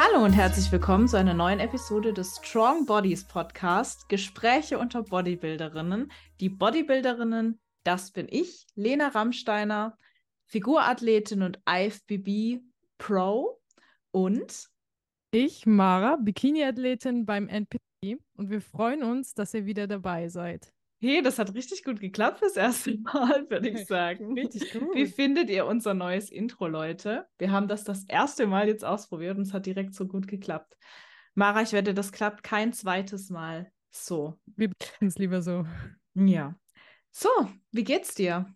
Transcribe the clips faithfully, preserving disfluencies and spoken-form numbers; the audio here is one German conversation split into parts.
Hallo und herzlich willkommen zu einer neuen Episode des Strong Bodies Podcast, Gespräche unter Bodybuilderinnen. Die Bodybuilderinnen, das bin ich, Lena Rammsteiner, Figurathletin und I F B B Pro und Ich, Mara, Bikini-Athletin beim N P C und wir freuen uns, dass ihr wieder dabei seid. hey, das hat richtig gut geklappt fürs erste Mal, würde ich sagen. Richtig Wie gut. findet ihr unser neues Intro, Leute? Wir haben das das erste Mal jetzt ausprobiert und es hat direkt so gut geklappt. Mara, ich wette, das klappt kein zweites Mal so. Wir behalten es lieber so. Ja. So, wie geht's dir?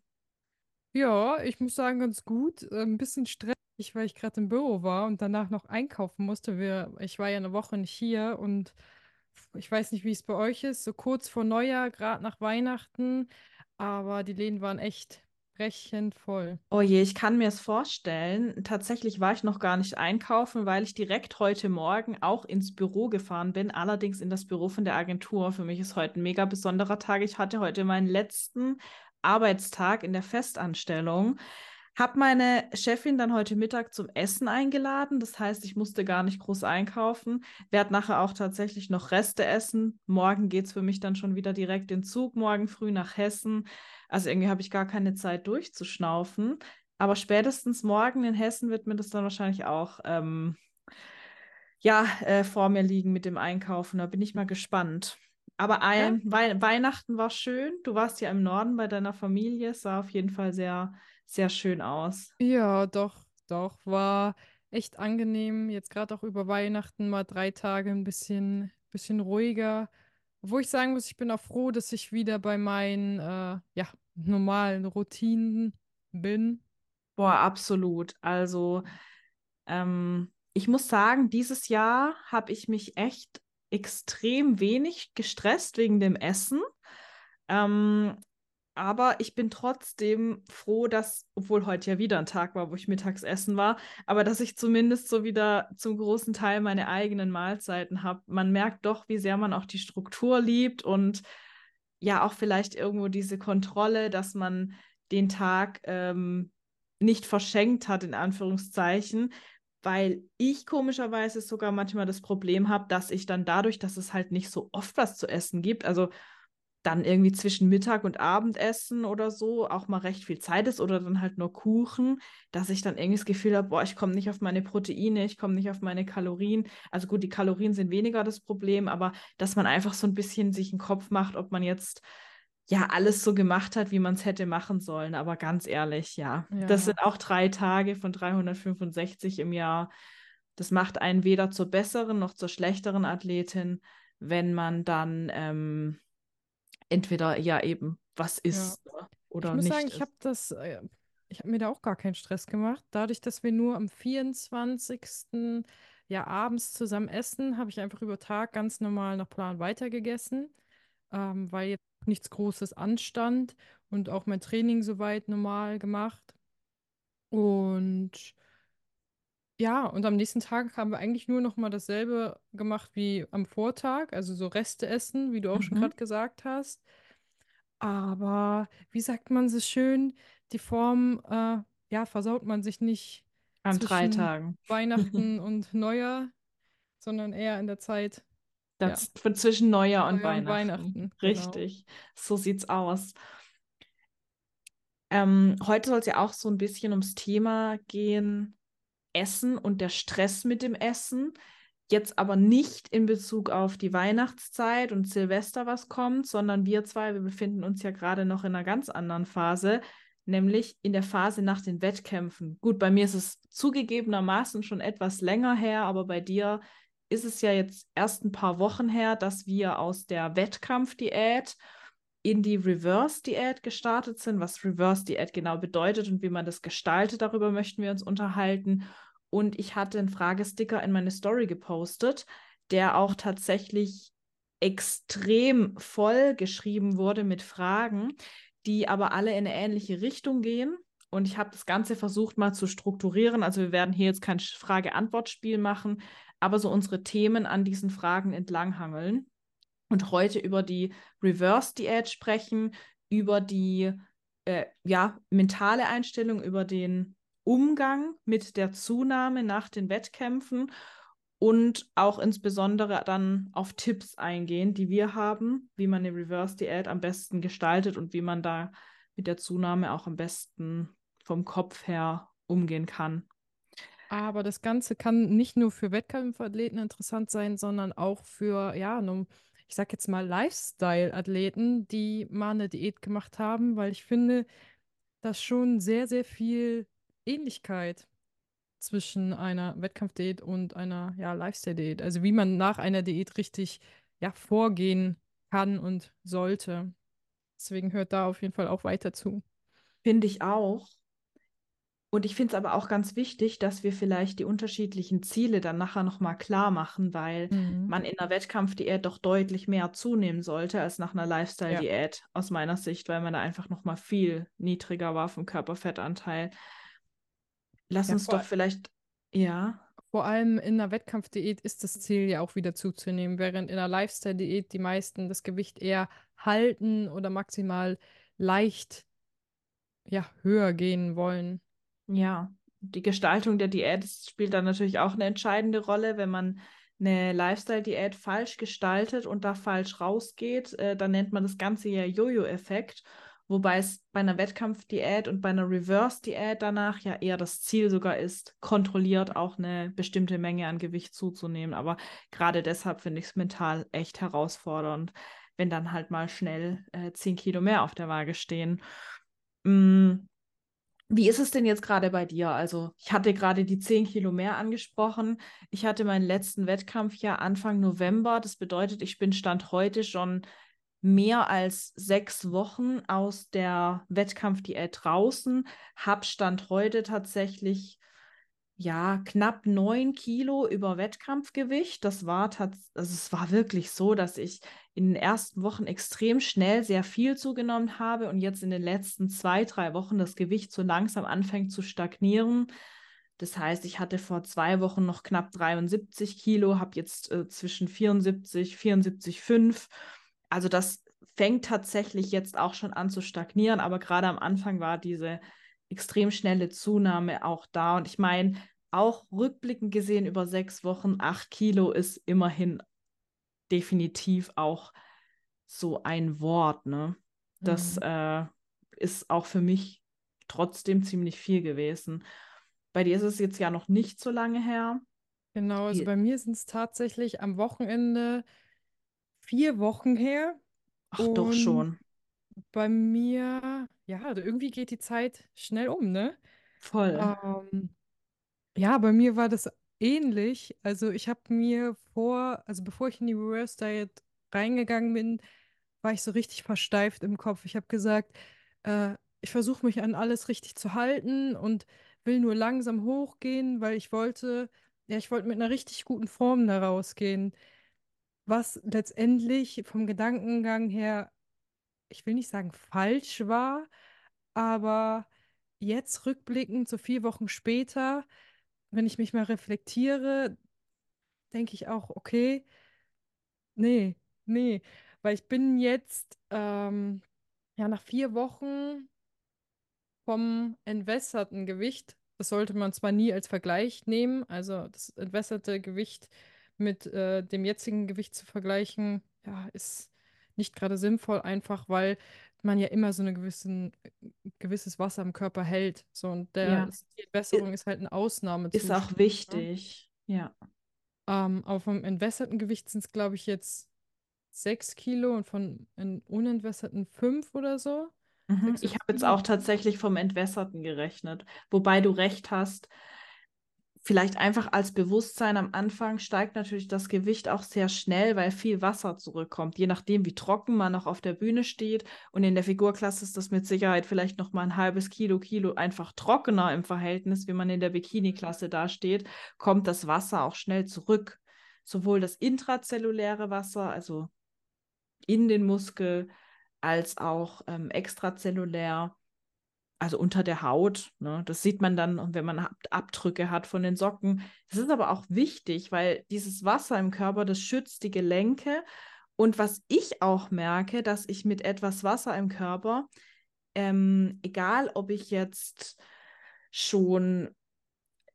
Ja, ich muss sagen, ganz gut. Äh, Ein bisschen stressig, weil ich gerade im Büro war und danach noch einkaufen musste. Wir, ich war ja eine Woche nicht hier und ich weiß nicht, wie es bei euch ist, so kurz vor Neujahr, gerade nach Weihnachten, aber die Läden waren echt brechend voll. Oh je, ich kann mir es vorstellen. Tatsächlich war ich noch gar nicht einkaufen, weil ich direkt heute Morgen auch ins Büro gefahren bin, allerdings in das Büro von der Agentur. Für mich ist heute ein mega besonderer Tag. Ich hatte heute meinen letzten Arbeitstag in der Festanstellung. Hab meine Chefin dann heute Mittag zum Essen eingeladen. Das heißt, ich musste gar nicht groß einkaufen. Werde nachher auch tatsächlich noch Reste essen. Morgen geht's für mich dann schon wieder direkt in Zug, morgen früh nach Hessen. Also irgendwie habe ich gar keine Zeit durchzuschnaufen. Aber spätestens morgen in Hessen wird mir das dann wahrscheinlich auch ähm, ja, äh, vor mir liegen mit dem Einkaufen. Da bin ich mal gespannt. Aber Ja? ein, Wei Weihnachten war schön. Du warst ja im Norden bei deiner Familie. Es sah auf jeden Fall sehr, sehr schön aus. Ja, doch, doch, war echt angenehm. Jetzt gerade auch über Weihnachten mal drei Tage ein bisschen, bisschen ruhiger. Wo ich sagen muss, ich bin auch froh, dass ich wieder bei meinen, äh, ja, normalen Routinen bin. Boah, absolut. Also, ähm, ich muss sagen, dieses Jahr habe ich mich echt extrem wenig gestresst wegen dem Essen. Ähm, aber ich bin trotzdem froh, dass, obwohl heute ja wieder ein Tag war, wo ich mittags essen war, aber dass ich zumindest so wieder zum großen Teil meine eigenen Mahlzeiten habe. Man merkt doch, wie sehr man auch die Struktur liebt und ja auch vielleicht irgendwo diese Kontrolle, dass man den Tag ähm, nicht verschenkt hat, in Anführungszeichen, weil ich komischerweise sogar manchmal das Problem habe, dass ich dann dadurch, dass es halt nicht so oft was zu essen gibt, also dann irgendwie zwischen Mittag und Abendessen oder so auch mal recht viel Zeit ist oder dann halt nur Kuchen, dass ich dann irgendwie das Gefühl habe, boah, ich komme nicht auf meine Proteine, ich komme nicht auf meine Kalorien. Also gut, die Kalorien sind weniger das Problem, aber dass man einfach so ein bisschen sich einen Kopf macht, ob man jetzt ja alles so gemacht hat, wie man es hätte machen sollen. Aber ganz ehrlich, ja, das Ja, sind auch drei Tage von dreihundertfünfundsechzig im Jahr. Das macht einen weder zur besseren noch zur schlechteren Athletin, wenn man dann ähm, entweder ja eben was ja. ist, ne, Ich oder muss sagen, nicht ich habe ist. das, äh, ich habe mir da auch gar keinen Stress gemacht. Dadurch, dass wir nur am vierundzwanzigsten ja abends zusammen essen, habe ich einfach über Tag ganz normal nach Plan weitergegessen, ähm, weil jetzt nichts Großes anstand und auch mein Training soweit normal gemacht. Und ja, und am nächsten Tag haben wir eigentlich nur noch mal dasselbe gemacht wie am Vortag, also so Reste essen, wie du auch schon Mhm. gerade gesagt hast. Aber wie sagt man so schön, die Form, äh, ja, versaut man sich nicht An drei zwischen Tagen. Weihnachten und Neujahr, sondern eher in der Zeit, ja, Das für zwischen Neujahr und Neujahr und Weihnachten. Weihnachten, genau. Richtig. So sieht's aus. Ähm, heute soll es ja auch so ein bisschen ums Thema gehen, Essen und der Stress mit dem Essen. Jetzt aber nicht in Bezug auf die Weihnachtszeit und Silvester, was kommt, sondern wir zwei, wir befinden uns ja gerade noch in einer ganz anderen Phase, nämlich in der Phase nach den Wettkämpfen. Gut, bei mir ist es zugegebenermaßen schon etwas länger her, aber bei dir ist es ja jetzt erst ein paar Wochen her, dass wir aus der Wettkampfdiät in die Reverse-Diät gestartet sind. Was Reverse-Diät genau bedeutet und wie man das gestaltet, darüber möchten wir uns unterhalten. Und ich hatte einen Fragesticker in meine Story gepostet, der auch tatsächlich extrem voll geschrieben wurde mit Fragen, die aber alle in eine ähnliche Richtung gehen. Und ich habe das Ganze versucht mal zu strukturieren. Also wir werden hier jetzt kein Frage-Antwort-Spiel machen, aber so unsere Themen an diesen Fragen entlanghangeln und heute über die Reverse-Diät sprechen, über die äh, ja, mentale Einstellung, über den Umgang mit der Zunahme nach den Wettkämpfen und auch insbesondere dann auf Tipps eingehen, die wir haben, wie man eine Reverse-Diät am besten gestaltet und wie man da mit der Zunahme auch am besten vom Kopf her umgehen kann. Aber das Ganze kann nicht nur für Wettkampfathleten interessant sein, sondern auch für, ja, nun, ich sag jetzt mal Lifestyle-Athleten, die mal eine Diät gemacht haben, weil ich finde, dass schon sehr, sehr viel Ähnlichkeit zwischen einer Wettkampfdiät und einer, ja, Lifestyle-Diät. Also wie man nach einer Diät richtig, ja, vorgehen kann und sollte. Deswegen hört da auf jeden Fall auch weiter zu. Finde ich auch. Und ich finde es aber auch ganz wichtig, dass wir vielleicht die unterschiedlichen Ziele dann nachher nochmal klar machen, weil Mhm. man in einer Wettkampfdiät doch deutlich mehr zunehmen sollte als nach einer Ja. Lifestyle-Diät, aus meiner Sicht, weil man da einfach nochmal viel niedriger war vom Körperfettanteil. Lass Ja, uns vor, doch vielleicht, ja, vor allem in einer Wettkampfdiät ist das Ziel ja auch wieder zuzunehmen, während in einer Lifestyle-Diät die meisten das Gewicht eher halten oder maximal leicht, ja, höher gehen wollen. ja, die Gestaltung der Diät spielt dann natürlich auch eine entscheidende Rolle. Wenn man eine Lifestyle-Diät falsch gestaltet und da falsch rausgeht, äh, dann nennt man das Ganze ja Jojo-Effekt. Wobei es bei einer Wettkampfdiät und bei einer Reverse-Diät danach ja eher das Ziel sogar ist, kontrolliert auch eine bestimmte Menge an Gewicht zuzunehmen. Aber gerade deshalb finde ich es mental echt herausfordernd, wenn dann halt mal schnell äh, zehn Kilo mehr auf der Waage stehen. Mm. Wie ist es denn jetzt gerade bei dir? Also, ich hatte gerade die zehn Kilo mehr angesprochen. Ich hatte meinen letzten Wettkampf ja Anfang November. Das bedeutet, ich bin Stand heute schon mehr als sechs Wochen aus der Wettkampfdiät draußen, habe Stand heute tatsächlich ja, knapp neun Kilo über Wettkampfgewicht. Das war tats also es war wirklich so, dass ich in den ersten Wochen extrem schnell sehr viel zugenommen habe und jetzt in den letzten zwei, drei Wochen das Gewicht so langsam anfängt zu stagnieren. Das heißt, ich hatte vor zwei Wochen noch knapp dreiundsiebzig Kilo, habe jetzt äh, zwischen vierundsiebzig, vierundsiebzig Komma fünf. Also das fängt tatsächlich jetzt auch schon an zu stagnieren, aber gerade am Anfang war diese extrem schnelle Zunahme auch da. Und ich meine, auch rückblickend gesehen über sechs Wochen, acht Kilo ist immerhin definitiv auch so ein Wort, ne? Das Mhm. äh, ist auch für mich trotzdem ziemlich viel gewesen. Bei dir ist es jetzt ja noch nicht so lange her. Genau, also Wie- bei mir sind es tatsächlich am Wochenende vier Wochen her Ach doch und schon. bei mir, ja, also irgendwie geht die Zeit schnell um, ne? Voll. Ähm, Ja, bei mir war das ähnlich. Also ich habe mir vor, also bevor ich in die Reverse Diet reingegangen bin, war ich so richtig versteift im Kopf. Ich habe gesagt, äh, ich versuche mich an alles richtig zu halten und will nur langsam hochgehen, weil ich wollte, ja, ich wollte mit einer richtig guten Form da rausgehen. Was letztendlich vom Gedankengang her, ich will nicht sagen falsch war, aber jetzt rückblickend, so vier Wochen später, wenn ich mich mal reflektiere, denke ich auch, okay, nee, nee, weil ich bin jetzt ähm, ja nach vier Wochen vom entwässerten Gewicht. Das sollte man zwar nie als Vergleich nehmen, also das entwässerte Gewicht mit äh, dem jetzigen Gewicht zu vergleichen, ja, ist nicht gerade sinnvoll, einfach weil man ja immer so ein gewissen, gewisses Wasser im Körper hält. So, und der, Ja. die I- Entwässerung ist halt ein Ist auch Ausnahmezustand. Ne? wichtig. Ja. Ähm, aber vom entwässerten Gewicht sind es, glaube ich, jetzt sechs Kilo und von en- unentwässerten fünf oder so. Mhm. Sechs Ich oder habe jetzt auch sieben. tatsächlich vom Entwässerten gerechnet, wobei du recht hast. Vielleicht einfach als Bewusstsein am Anfang steigt natürlich das Gewicht auch sehr schnell, weil viel Wasser zurückkommt, je nachdem, wie trocken man noch auf der Bühne steht. Und in der Figurklasse ist das mit Sicherheit vielleicht noch mal ein halbes Kilo, Kilo einfach trockener im Verhältnis, wie man in der Bikini-Klasse dasteht, kommt das Wasser auch schnell zurück. Sowohl das intrazelluläre Wasser, also in den Muskel, als auch ähm, extrazellulär, also unter der Haut. Ne? Das sieht man dann, wenn man Ab- Abdrücke hat von den Socken. Das ist aber auch wichtig, weil dieses Wasser im Körper, das schützt die Gelenke. Und was ich auch merke, dass ich mit etwas Wasser im Körper, ähm, egal ob ich jetzt schon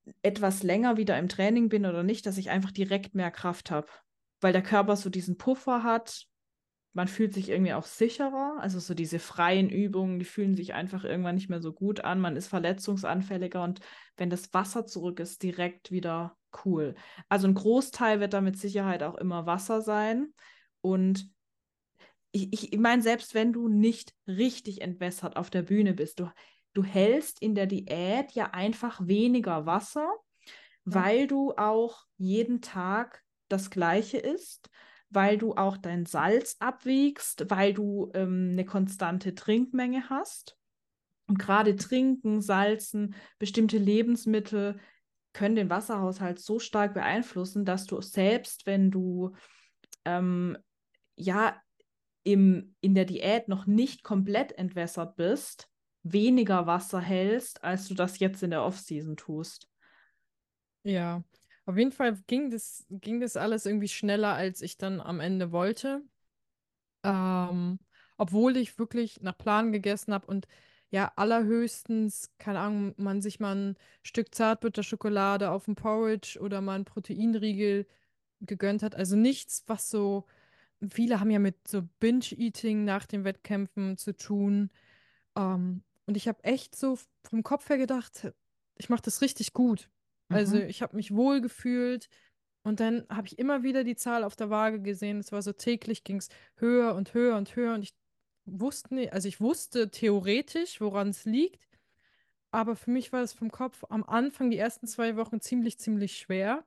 etwas länger wieder im Training bin oder nicht, dass ich einfach direkt mehr Kraft habe, weil der Körper so diesen Puffer hat. Man fühlt sich irgendwie auch sicherer. Also so diese freien Übungen, die fühlen sich einfach irgendwann nicht mehr so gut an. Man ist verletzungsanfälliger und wenn das Wasser zurück ist, direkt wieder cool. Also ein Großteil wird da mit Sicherheit auch immer Wasser sein. Und ich, ich meine, selbst wenn du nicht richtig entwässert auf der Bühne bist, du, du hältst in der Diät ja einfach weniger Wasser, Ja. weil du auch jeden Tag das Gleiche isst, weil du auch dein Salz abwiegst, weil du ähm, eine konstante Trinkmenge hast. Und gerade Trinken, Salzen, bestimmte Lebensmittel können den Wasserhaushalt so stark beeinflussen, dass du selbst, wenn du ähm, ja im, in der Diät noch nicht komplett entwässert bist, weniger Wasser hältst, als du das jetzt in der Offseason tust. Ja, auf jeden Fall ging das, ging das alles irgendwie schneller, als ich dann am Ende wollte. Ähm, Obwohl ich wirklich nach Plan gegessen habe und ja, allerhöchstens, keine Ahnung, man sich mal ein Stück Zartbitterschokolade auf dem Porridge oder mal einen Proteinriegel gegönnt hat. Also nichts, was so, viele haben ja mit so Binge-Eating nach den Wettkämpfen zu tun. Ähm, und ich habe echt so vom Kopf her gedacht, ich mache das richtig gut. Also Mhm. ich habe mich wohl gefühlt und dann habe ich immer wieder die Zahl auf der Waage gesehen. Es war so täglich ging es höher und höher und höher und ich wusste nicht, also ich wusste theoretisch, woran es liegt, aber für mich war es vom Kopf am Anfang die ersten zwei Wochen ziemlich, ziemlich schwer,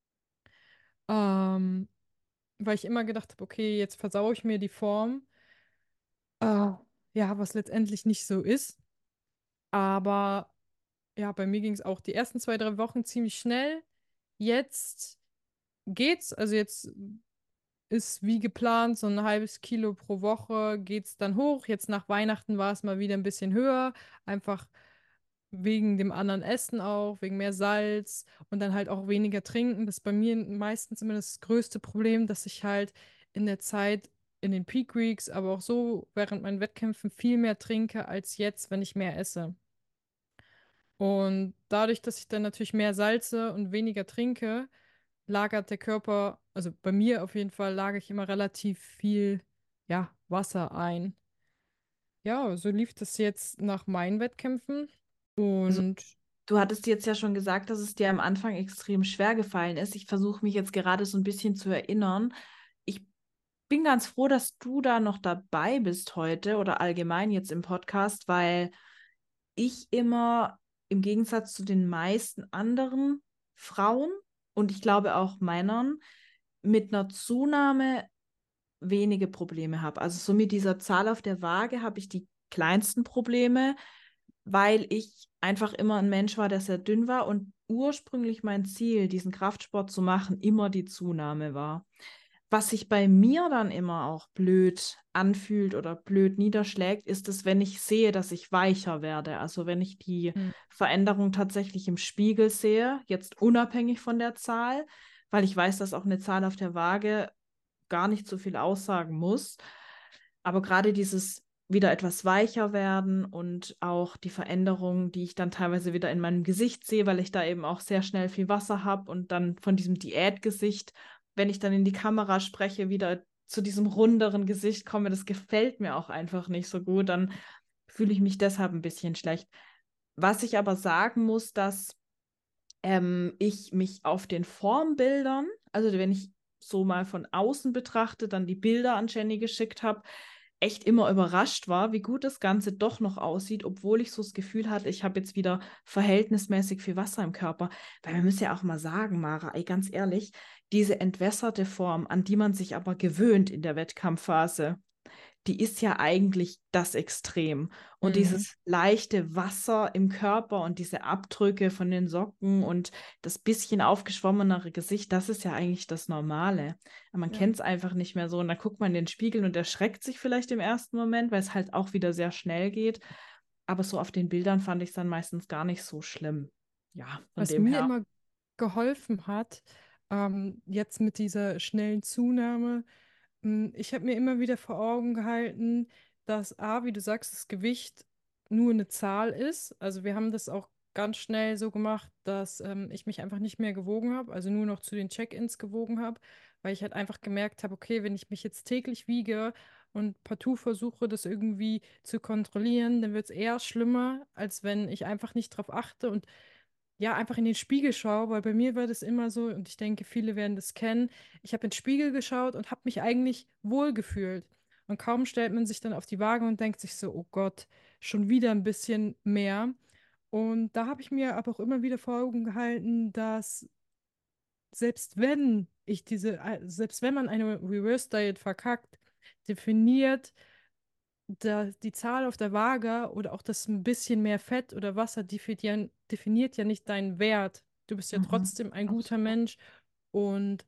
ähm, weil ich immer gedacht habe, okay, jetzt versaue ich mir die Form. Äh, ja, was letztendlich nicht so ist. Aber ja, bei mir ging es auch die ersten zwei, drei Wochen ziemlich schnell. Jetzt geht's. Also jetzt ist wie geplant so ein halbes Kilo pro Woche geht's dann hoch. Jetzt nach Weihnachten war es mal wieder ein bisschen höher. Einfach wegen dem anderen Essen auch, wegen mehr Salz und dann halt auch weniger trinken. Das ist bei mir meistens immer das größte Problem, dass ich halt in der Zeit in den Peak Weeks, aber auch so während meinen Wettkämpfen viel mehr trinke als jetzt, wenn ich mehr esse. Und dadurch, dass ich dann natürlich mehr salze und weniger trinke, lagert der Körper, also bei mir auf jeden Fall, lagere ich immer relativ viel, ja, Wasser ein. Ja, so lief das jetzt nach meinen Wettkämpfen. Also, Und du hattest jetzt ja schon gesagt, dass es dir am Anfang extrem schwer gefallen ist. Ich versuche mich jetzt gerade so ein bisschen zu erinnern. Ich bin ganz froh, dass du da noch dabei bist heute oder allgemein jetzt im Podcast, weil ich immer im Gegensatz zu den meisten anderen Frauen und ich glaube auch Männern mit einer Zunahme wenige Probleme habe. Also so mit dieser Zahl auf der Waage habe ich die kleinsten Probleme, weil ich einfach immer ein Mensch war, der sehr dünn war und ursprünglich mein Ziel, diesen Kraftsport zu machen, immer die Zunahme war. Was sich bei mir dann immer auch blöd anfühlt oder blöd niederschlägt, ist es, wenn ich sehe, dass ich weicher werde. Also wenn ich die hm, Veränderung tatsächlich im Spiegel sehe, jetzt unabhängig von der Zahl, weil ich weiß, dass auch eine Zahl auf der Waage gar nicht so viel aussagen muss. Aber gerade dieses wieder etwas weicher werden und auch die Veränderungen, die ich dann teilweise wieder in meinem Gesicht sehe, weil ich da eben auch sehr schnell viel Wasser habe und dann von diesem Diätgesicht, wenn ich dann in die Kamera spreche, wieder zu diesem runderen Gesicht komme, das gefällt mir auch einfach nicht so gut, dann fühle ich mich deshalb ein bisschen schlecht. Was ich aber sagen muss, dass ähm, ich mich auf den Formbildern, also wenn ich so mal von außen betrachte, dann die Bilder an Jenny geschickt habe, echt immer überrascht war, wie gut das Ganze doch noch aussieht, obwohl ich so das Gefühl hatte, ich habe jetzt wieder verhältnismäßig viel Wasser im Körper. Weil wir müssen ja auch mal sagen, Mara, ey, ganz ehrlich, diese entwässerte Form, an die man sich aber gewöhnt in der Wettkampfphase, die ist ja eigentlich das Extrem. Und mhm, dieses leichte Wasser im Körper und diese Abdrücke von den Socken und das bisschen aufgeschwommenere Gesicht, das ist ja eigentlich das Normale. Aber man ja. kennt es einfach nicht mehr so. Und dann guckt man in den Spiegel und erschreckt sich vielleicht im ersten Moment, weil es halt auch wieder sehr schnell geht. Aber so auf den Bildern fand ich es dann meistens gar nicht so schlimm. Ja, von Was dem mir her. immer geholfen hat, ähm, jetzt mit dieser schnellen Zunahme, mh, ich habe mir immer wieder vor Augen gehalten, dass A, wie du sagst, das Gewicht nur eine Zahl ist. Also wir haben das auch ganz schnell so gemacht, dass ähm, ich mich einfach nicht mehr gewogen habe, also nur noch zu den Check-ins gewogen habe, weil ich halt einfach gemerkt habe, okay, wenn ich mich jetzt täglich wiege und partout versuche, das irgendwie zu kontrollieren, dann wird es eher schlimmer, als wenn ich einfach nicht drauf achte und ja, einfach in den Spiegel schaue, weil bei mir war das immer so, und ich denke, viele werden das kennen. Ich habe in den Spiegel geschaut und habe mich eigentlich wohl gefühlt. Und kaum stellt man sich dann auf die Waage und denkt sich so, oh Gott, schon wieder ein bisschen mehr. Und da habe ich mir aber auch immer wieder vor Augen gehalten, dass selbst wenn ich diese, äh, selbst wenn man eine Reverse Diet verkackt, definiert da, die Zahl auf der Waage oder auch das ein bisschen mehr Fett oder Wasser definieren, definiert ja nicht deinen Wert. Du bist ja Mhm. trotzdem ein guter Absolut. Mensch. Und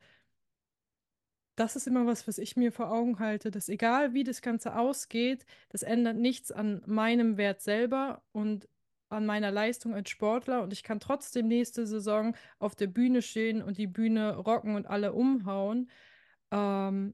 das ist immer was, was ich mir vor Augen halte, dass egal wie das Ganze ausgeht, das ändert nichts an meinem Wert selber und an meiner Leistung als Sportler. Und ich kann trotzdem nächste Saison auf der Bühne stehen und die Bühne rocken und alle umhauen. Ähm,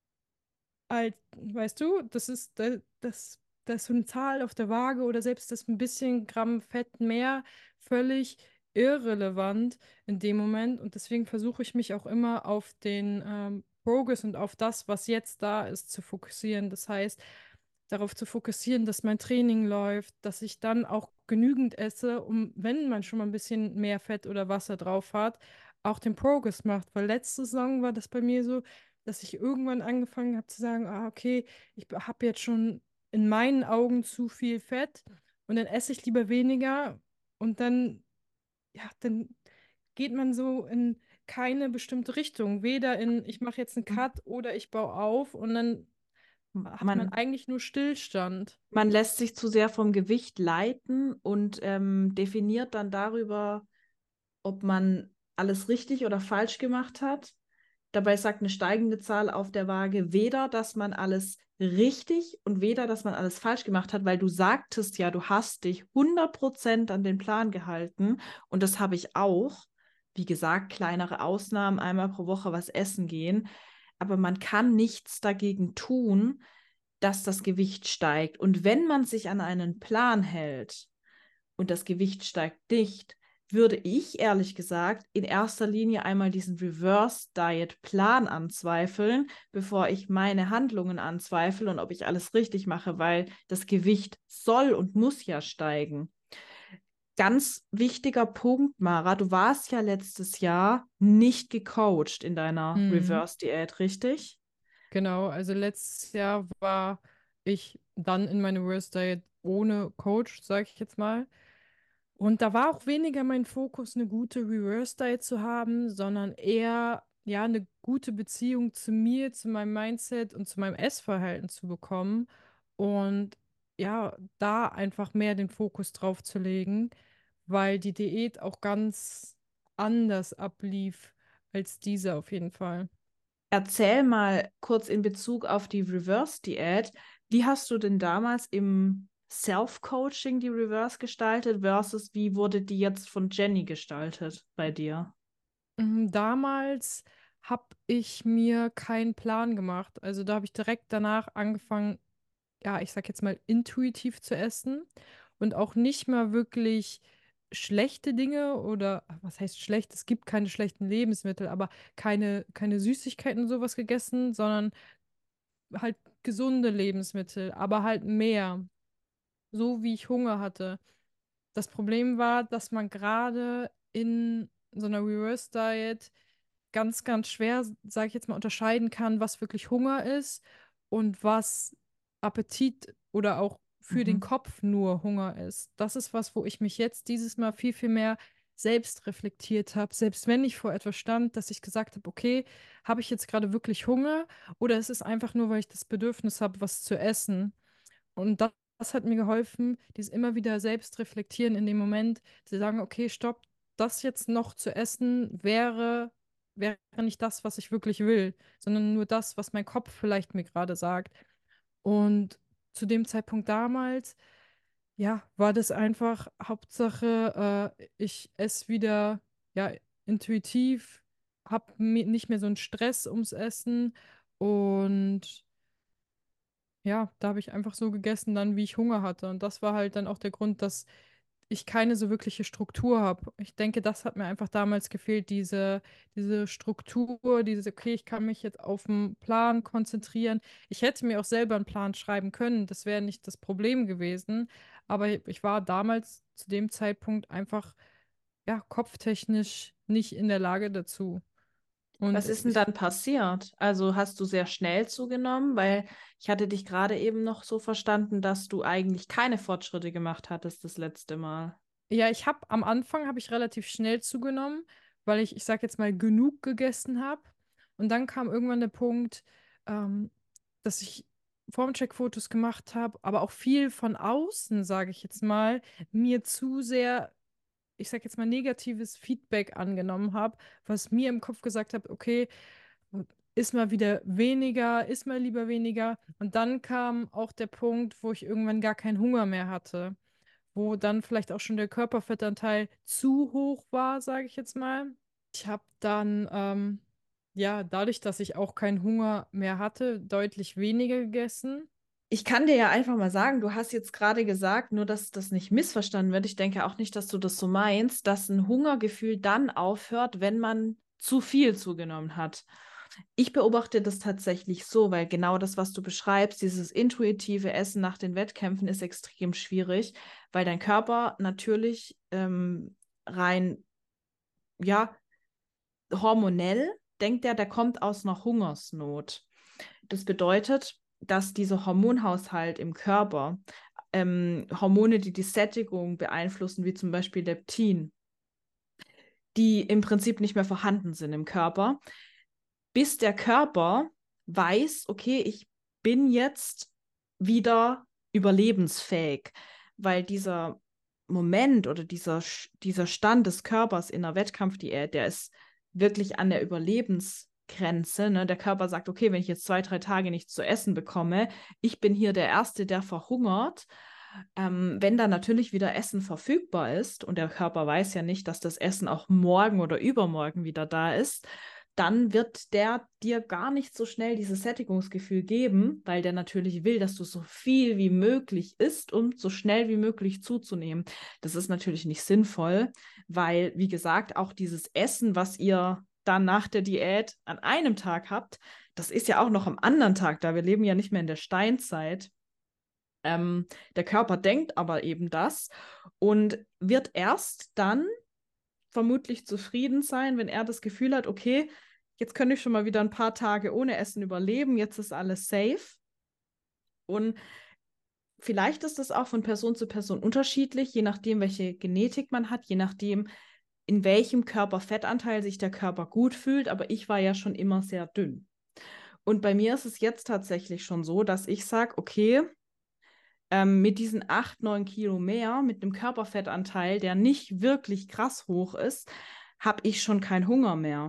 Alt, weißt du, das ist, da- das, das ist so eine Zahl auf der Waage oder selbst das ein bisschen Gramm Fett mehr völlig irrelevant in dem Moment. Und deswegen versuche ich mich auch immer auf den ähm, Progress und auf das, was jetzt da ist, zu fokussieren. Das heißt, darauf zu fokussieren, dass mein Training läuft, dass ich dann auch genügend esse, um, wenn man schon mal ein bisschen mehr Fett oder Wasser drauf hat, auch den Progress macht. Weil letzte Saison war das bei mir so, dass ich irgendwann angefangen habe zu sagen, ah, okay, ich habe jetzt schon in meinen Augen zu viel Fett und dann esse ich lieber weniger und dann, ja, dann geht man so in keine bestimmte Richtung. Weder in, ich mache jetzt einen Cut oder ich baue auf und dann hat man Man, eigentlich nur Stillstand. man lässt sich zu sehr vom Gewicht leiten und ähm, definiert dann darüber, ob man alles richtig oder falsch gemacht hat. Dabei sagt eine steigende Zahl auf der Waage weder, dass man alles richtig und weder, dass man alles falsch gemacht hat, weil du sagtest ja, du hast dich hundert Prozent an den Plan gehalten und das habe ich auch. Wie gesagt, kleinere Ausnahmen, einmal pro Woche was essen gehen, aber man kann nichts dagegen tun, dass das Gewicht steigt. Und wenn man sich an einen Plan hält, und das Gewicht steigt nicht, würde ich ehrlich gesagt in erster Linie einmal diesen Reverse-Diet-Plan anzweifeln, bevor ich meine Handlungen anzweifle und ob ich alles richtig mache, weil das Gewicht soll und muss ja steigen. Ganz wichtiger Punkt, Mara, du warst ja letztes Jahr nicht gecoacht in deiner Mhm. Reverse-Diät, richtig? Genau, also letztes Jahr war ich dann in meine Worst Diet ohne Coach, sage ich jetzt mal. Und da war auch weniger mein Fokus, eine gute Reverse Diet zu haben, sondern eher ja eine gute Beziehung zu mir, zu meinem Mindset und zu meinem Essverhalten zu bekommen und ja, da einfach mehr den Fokus drauf zu legen, weil die Diät auch ganz anders ablief als diese auf jeden Fall. Erzähl mal kurz in Bezug auf die Reverse-Diät. Wie hast du denn damals im Self-Coaching die Reverse gestaltet versus wie wurde die jetzt von Jenny gestaltet bei dir? Mm, Damals habe ich mir keinen Plan gemacht. Also da habe ich direkt danach angefangen, ja, ich sag jetzt mal intuitiv zu essen und auch nicht mal wirklich schlechte Dinge oder was heißt schlecht? Es gibt keine schlechten Lebensmittel, aber keine, keine Süßigkeiten und sowas gegessen, sondern halt gesunde Lebensmittel, aber halt mehr, so wie ich Hunger hatte. Das Problem war, dass man gerade in so einer Reverse Diet ganz, ganz schwer, sage ich jetzt mal, unterscheiden kann, was wirklich Hunger ist und was Appetit oder auch für den Mhm. Kopf nur Hunger ist. Das ist was, wo ich mich jetzt dieses Mal viel, viel mehr selbst reflektiert habe, selbst wenn ich vor etwas stand, dass ich gesagt habe, okay, habe ich jetzt gerade wirklich Hunger oder ist es einfach nur, weil ich das Bedürfnis habe, was zu essen? Und das, das hat mir geholfen, dieses immer wieder selbst reflektieren in dem Moment, zu sagen, okay, stopp, das jetzt noch zu essen wäre, wäre nicht das, was ich wirklich will, sondern nur das, was mein Kopf vielleicht mir gerade sagt. Und zu dem Zeitpunkt damals, ja, war das einfach Hauptsache, äh, ich esse wieder, ja, intuitiv, habe nicht mehr so einen Stress ums Essen und ja, da habe ich einfach so gegessen, dann wie ich Hunger hatte. Und das war halt dann auch der Grund, dass ich keine so wirkliche Struktur habe. Ich denke, das hat mir einfach damals gefehlt, diese, diese Struktur, dieses, okay, ich kann mich jetzt auf den Plan konzentrieren. Ich hätte mir auch selber einen Plan schreiben können, das wäre nicht das Problem gewesen. Aber ich war damals zu dem Zeitpunkt einfach, ja, kopftechnisch nicht in der Lage dazu. Was Und ist denn ich, dann passiert? Also hast du sehr schnell zugenommen, weil ich hatte dich gerade eben noch so verstanden, dass du eigentlich keine Fortschritte gemacht hattest das letzte Mal. ja, ich habe am Anfang habe ich relativ schnell zugenommen, weil ich, ich sag jetzt mal, genug gegessen habe. Und dann kam irgendwann der Punkt, ähm, dass ich Formcheck-Fotos gemacht habe, aber auch viel von außen, sage ich jetzt mal, mir zu sehr, ich sag jetzt mal, negatives Feedback angenommen habe, was mir im Kopf gesagt hat, okay, iss mal wieder weniger, iss mal lieber weniger. Und dann kam auch der Punkt, wo ich irgendwann gar keinen Hunger mehr hatte, wo dann vielleicht auch schon der Körperfettanteil zu hoch war, sage ich jetzt mal. Ich habe dann, ähm, ja, dadurch, dass ich auch keinen Hunger mehr hatte, deutlich weniger gegessen. Ich kann dir ja einfach mal sagen, du hast jetzt gerade gesagt, nur dass das nicht missverstanden wird. Ich denke auch nicht, dass du das so meinst, dass ein Hungergefühl dann aufhört, wenn man zu viel zugenommen hat. Ich beobachte das tatsächlich so, weil genau das, was du beschreibst, dieses intuitive Essen nach den Wettkämpfen ist extrem schwierig, weil dein Körper natürlich ähm, rein, ja, hormonell denkt er, der kommt aus einer Hungersnot. Das bedeutet, dass dieser Hormonhaushalt im Körper, ähm, Hormone, die die Sättigung beeinflussen, wie zum Beispiel Leptin, die im Prinzip nicht mehr vorhanden sind im Körper, bis der Körper weiß, okay, ich bin jetzt wieder überlebensfähig, weil dieser Moment oder dieser, dieser Stand des Körpers in der Wettkampfdiät, der ist wirklich an der Überlebensgrenze. Ne? Der Körper sagt, okay, wenn ich jetzt zwei, drei Tage nichts zu essen bekomme, ich bin hier der Erste, der verhungert. Ähm, wenn dann natürlich wieder Essen verfügbar ist und der Körper weiß ja nicht, dass das Essen auch morgen oder übermorgen wieder da ist, dann wird der dir gar nicht so schnell dieses Sättigungsgefühl geben, weil der natürlich will, dass du so viel wie möglich isst, um so schnell wie möglich zuzunehmen. Das ist natürlich nicht sinnvoll, weil, wie gesagt, auch dieses Essen, was ihr dann nach der Diät an einem Tag habt, das ist ja auch noch am anderen Tag da. Wir leben ja nicht mehr in der Steinzeit. Ähm, der Körper denkt aber eben das und wird erst dann vermutlich zufrieden sein, wenn er das Gefühl hat, okay, jetzt könnte ich schon mal wieder ein paar Tage ohne Essen überleben, jetzt ist alles safe. Und vielleicht ist das auch von Person zu Person unterschiedlich, je nachdem, welche Genetik man hat, je nachdem, in welchem Körperfettanteil sich der Körper gut fühlt. Aber ich war ja schon immer sehr dünn. Und bei mir ist es jetzt tatsächlich schon so, dass ich sage, okay, ähm, mit diesen acht, neun Kilo mehr, mit einem Körperfettanteil, der nicht wirklich krass hoch ist, habe ich schon keinen Hunger mehr.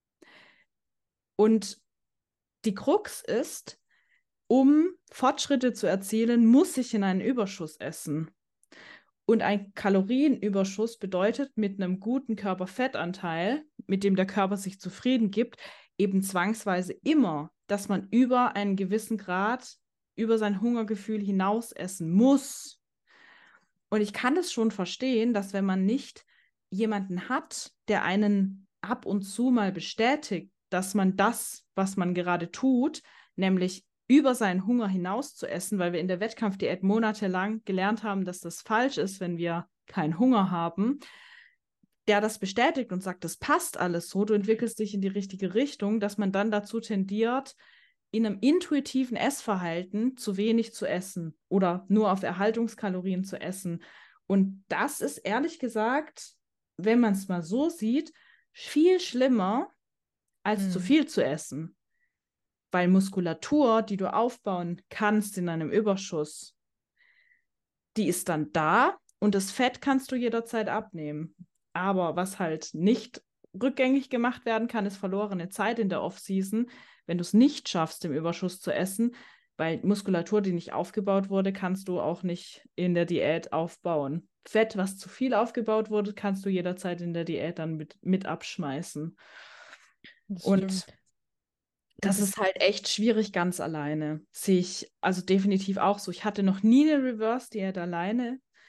Und die Krux ist, um Fortschritte zu erzielen, muss ich in einen Überschuss essen. Und ein Kalorienüberschuss bedeutet mit einem guten Körperfettanteil, mit dem der Körper sich zufrieden gibt, eben zwangsweise immer, dass man über einen gewissen Grad, über sein Hungergefühl hinaus essen muss. Und ich kann es schon verstehen, dass wenn man nicht jemanden hat, der einen ab und zu mal bestätigt, dass man das, was man gerade tut, nämlich über seinen Hunger hinaus zu essen, weil wir in der Wettkampfdiät monatelang gelernt haben, dass das falsch ist, wenn wir keinen Hunger haben, der das bestätigt und sagt, das passt alles so, du entwickelst dich in die richtige Richtung, dass man dann dazu tendiert, in einem intuitiven Essverhalten zu wenig zu essen oder nur auf Erhaltungskalorien zu essen. Und das ist ehrlich gesagt, wenn man es mal so sieht, viel schlimmer als zu Hm. viel zu essen. Weil Muskulatur, die du aufbauen kannst in einem Überschuss, die ist dann da und das Fett kannst du jederzeit abnehmen. Aber was halt nicht rückgängig gemacht werden kann, ist verlorene Zeit in der Off-Season, wenn du es nicht schaffst, im Überschuss zu essen, weil Muskulatur, die nicht aufgebaut wurde, kannst du auch nicht in der Diät aufbauen. Fett, was zu viel aufgebaut wurde, kannst du jederzeit in der Diät dann mit, mit abschmeißen. Das Und stimmt. Und das das, ist halt echt schwierig ganz alleine. Sehe ich also definitiv auch so. Ich hatte noch nie eine Reverse-Diät alleine,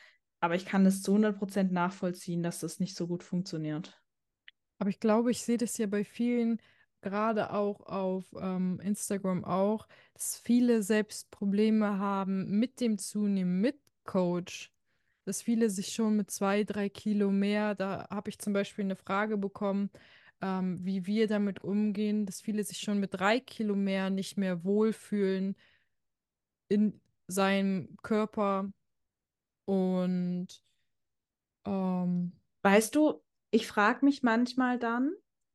aber ich kann es zu hundert Prozent nachvollziehen, dass das nicht so gut funktioniert. Aber ich glaube, ich sehe das ja bei vielen, gerade auch auf ähm, Instagram auch, dass viele selbst Probleme haben mit dem Zunehmen, mit Coach. Dass viele sich schon mit zwei, drei Kilo mehr, da habe ich zum Beispiel eine Frage bekommen, ähm, wie wir damit umgehen, dass viele sich schon mit drei Kilo mehr nicht mehr wohlfühlen in seinem Körper und ähm, Weißt du, ich frage mich manchmal dann,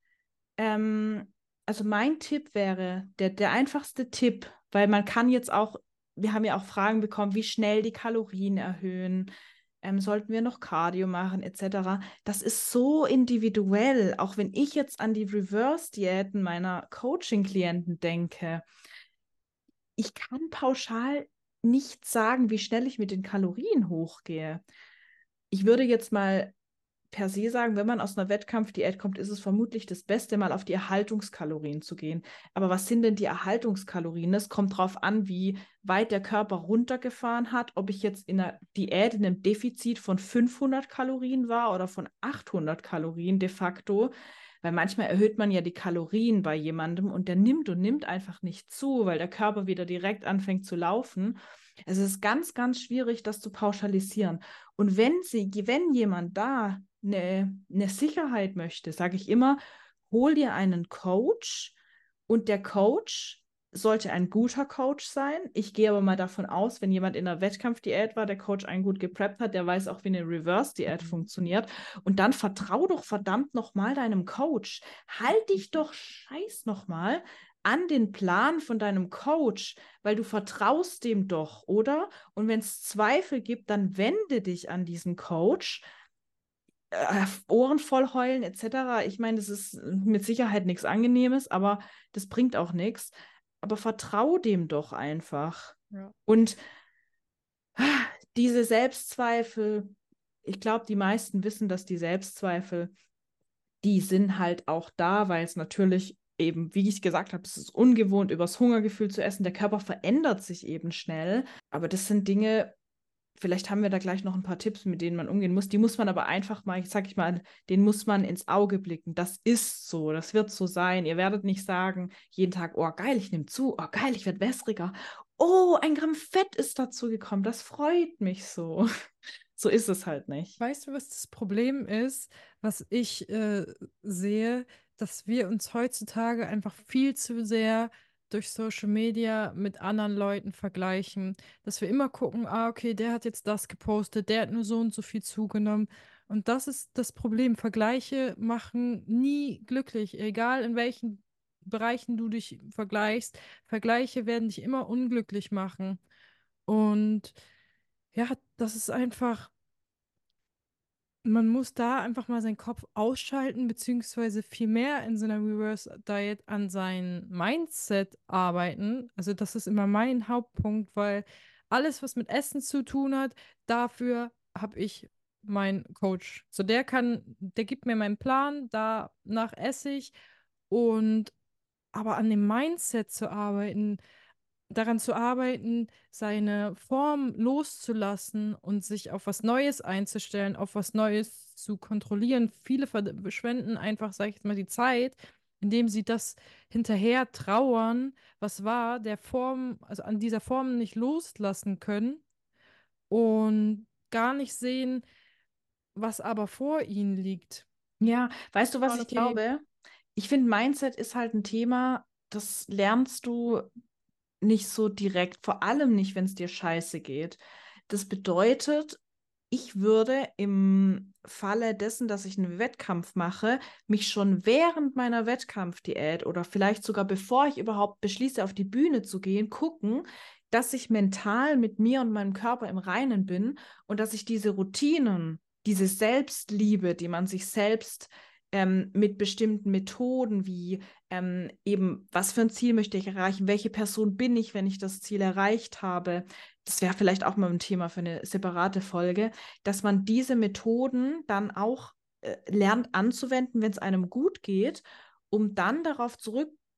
ähm, also mein Tipp wäre, der, der einfachste Tipp, weil man kann jetzt auch, wir haben ja auch Fragen bekommen, wie schnell die Kalorien erhöhen, ähm, sollten wir noch Cardio machen, et cetera. Das ist so individuell, auch wenn ich jetzt an die Reverse-Diäten meiner Coaching-Klienten denke. Ich kann pauschal nicht sagen, wie schnell ich mit den Kalorien hochgehe. Ich würde jetzt mal per se sagen, wenn man aus einer Wettkampfdiät kommt, ist es vermutlich das Beste, mal auf die Erhaltungskalorien zu gehen. Aber was sind denn die Erhaltungskalorien? Es kommt darauf an, wie weit der Körper runtergefahren hat, ob ich jetzt in einer Diät in einem Defizit von fünfhundert Kalorien war oder von achthundert Kalorien de facto. Weil manchmal erhöht man ja die Kalorien bei jemandem und der nimmt und nimmt einfach nicht zu, weil der Körper wieder direkt anfängt zu laufen. Es ist ganz, ganz schwierig, das zu pauschalisieren. Und wenn sie, wenn jemand da eine, eine Sicherheit möchte, sage ich immer, hol dir einen Coach und der Coach sollte ein guter Coach sein. Ich gehe aber mal davon aus, wenn jemand in einer Wettkampfdiät war, der Coach einen gut gepreppt hat, der weiß auch, wie eine Reverse-Diät mhm. funktioniert. Und dann vertrau doch verdammt nochmal deinem Coach. Halt dich doch scheiß nochmal an den Plan von deinem Coach, weil du vertraust dem doch, oder? Und wenn es Zweifel gibt, dann wende dich an diesen Coach. Äh, Ohren voll heulen et cetera. Ich meine, das ist mit Sicherheit nichts Angenehmes, aber das bringt auch nichts. Aber vertrau dem doch einfach. Ja. Und ah, diese Selbstzweifel, ich glaube, die meisten wissen, dass die Selbstzweifel, die sind halt auch da, weil es natürlich eben, wie ich gesagt habe, es ist ungewohnt, übers Hungergefühl zu essen. Der Körper verändert sich eben schnell. Aber das sind Dinge, vielleicht haben wir da gleich noch ein paar Tipps, mit denen man umgehen muss. Die muss man aber einfach mal, ich sag ich mal, den muss man ins Auge blicken. Das ist so, das wird so sein. Ihr werdet nicht sagen, jeden Tag, oh geil, ich nehme zu, oh geil, ich werde wässriger. Oh, ein Gramm Fett ist dazu gekommen. Das freut mich so. So ist es halt nicht. Weißt du, was das Problem ist, was ich äh, sehe, dass wir uns heutzutage einfach viel zu sehr durch Social Media mit anderen Leuten vergleichen, dass wir immer gucken, ah, okay, der hat jetzt das gepostet, der hat nur so und so viel zugenommen. Und das ist das Problem. Vergleiche machen nie glücklich, egal in welchen Bereichen du dich vergleichst. Vergleiche werden dich immer unglücklich machen. Und ja, das ist einfach. Man muss da einfach mal seinen Kopf ausschalten, beziehungsweise viel mehr in so einer Reverse Diet an sein Mindset arbeiten. Also das ist immer mein Hauptpunkt, weil alles, was mit Essen zu tun hat, dafür habe ich meinen Coach. So der kann, der gibt mir meinen Plan, danach esse ich und aber an dem Mindset zu arbeiten, daran zu arbeiten, seine Form loszulassen und sich auf was Neues einzustellen, auf was Neues zu kontrollieren. Viele verschwenden einfach, sag ich jetzt mal, die Zeit, indem sie das hinterher trauern, was war, der Form, also an dieser Form nicht loslassen können und gar nicht sehen, was aber vor ihnen liegt. Ja, weißt du, was Schauen, ich okay, glaube? Ich finde, Mindset ist halt ein Thema, das lernst du nicht so direkt, vor allem nicht, wenn es dir scheiße geht. Das bedeutet, ich würde im Falle dessen, dass ich einen Wettkampf mache, mich schon während meiner Wettkampfdiät oder vielleicht sogar bevor ich überhaupt beschließe, auf die Bühne zu gehen, gucken, dass ich mental mit mir und meinem Körper im Reinen bin und dass ich diese Routinen, diese Selbstliebe, die man sich selbst ähm, mit bestimmten Methoden wie ähm, eben, was für ein Ziel möchte ich erreichen, welche Person bin ich, wenn ich das Ziel erreicht habe. Das wäre vielleicht auch mal ein Thema für eine separate Folge, dass man diese Methoden dann auch äh, lernt anzuwenden, wenn es einem gut geht, um dann darauf zurück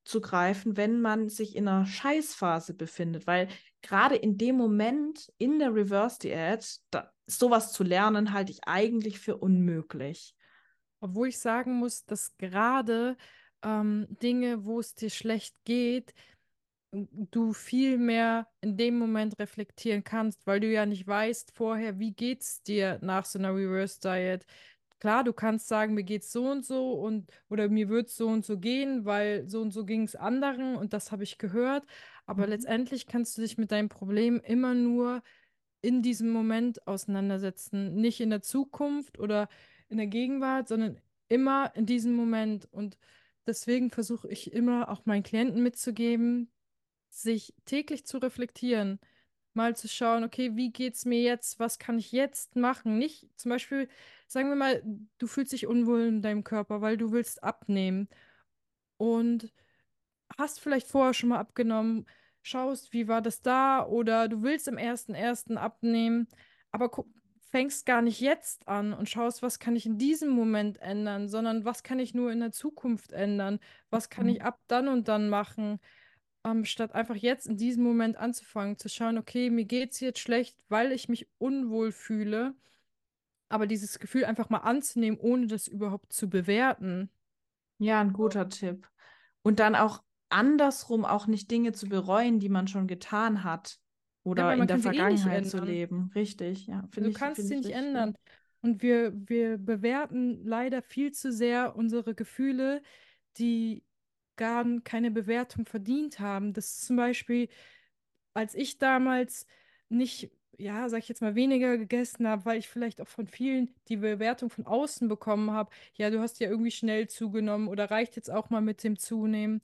zu greifen, wenn man sich in einer Scheißphase befindet, weil gerade in dem Moment in der Reverse-Diät, da, sowas zu lernen, halte ich eigentlich für unmöglich. Obwohl ich sagen muss, dass gerade ähm, Dinge, wo es dir schlecht geht, du viel mehr in dem Moment reflektieren kannst, weil du ja nicht weißt vorher, wie geht's dir nach so einer Reverse Diet. Klar, du kannst sagen, mir geht's so und so und oder mir wird's so und so gehen, weil so und so ging es anderen und das habe ich gehört. Aber Mhm. letztendlich kannst du dich mit deinem Problem immer nur in diesem Moment auseinandersetzen, nicht in der Zukunft oder in der Gegenwart, sondern immer in diesem Moment. Und deswegen versuche ich immer auch meinen Klienten mitzugeben, sich täglich zu reflektieren, mal zu schauen, okay, wie geht's mir jetzt? Was kann ich jetzt machen? Nicht zum Beispiel, sagen wir mal, du fühlst dich unwohl in deinem Körper, weil du willst abnehmen und hast vielleicht vorher schon mal abgenommen, schaust, wie war das da oder du willst im ersten ersten abnehmen, aber gu- fängst gar nicht jetzt an und schaust, was kann ich in diesem Moment ändern, sondern was kann ich nur in der Zukunft ändern? Was kann ich ab dann und dann machen? Ähm, statt einfach jetzt in diesem Moment anzufangen, zu schauen, okay, mir geht's jetzt schlecht, weil ich mich unwohl fühle, aber dieses Gefühl einfach mal anzunehmen, ohne das überhaupt zu bewerten. Ja, ein guter Tipp. Und dann auch andersrum auch nicht Dinge zu bereuen, die man schon getan hat Ja, oder weil in man der kann sie eh nicht Vergangenheit zu ändern. leben. Richtig, ja, finde Du ich, kannst finde sie ich nicht richtig gut. ändern. Und wir, wir bewerten leider viel zu sehr unsere Gefühle, die gar keine Bewertung verdient haben. Das ist zum Beispiel, als ich damals nicht, ja, sag ich jetzt mal, weniger gegessen habe, weil ich vielleicht auch von vielen die Bewertung von außen bekommen habe, ja, du hast ja irgendwie schnell zugenommen oder reicht jetzt auch mal mit dem Zunehmen.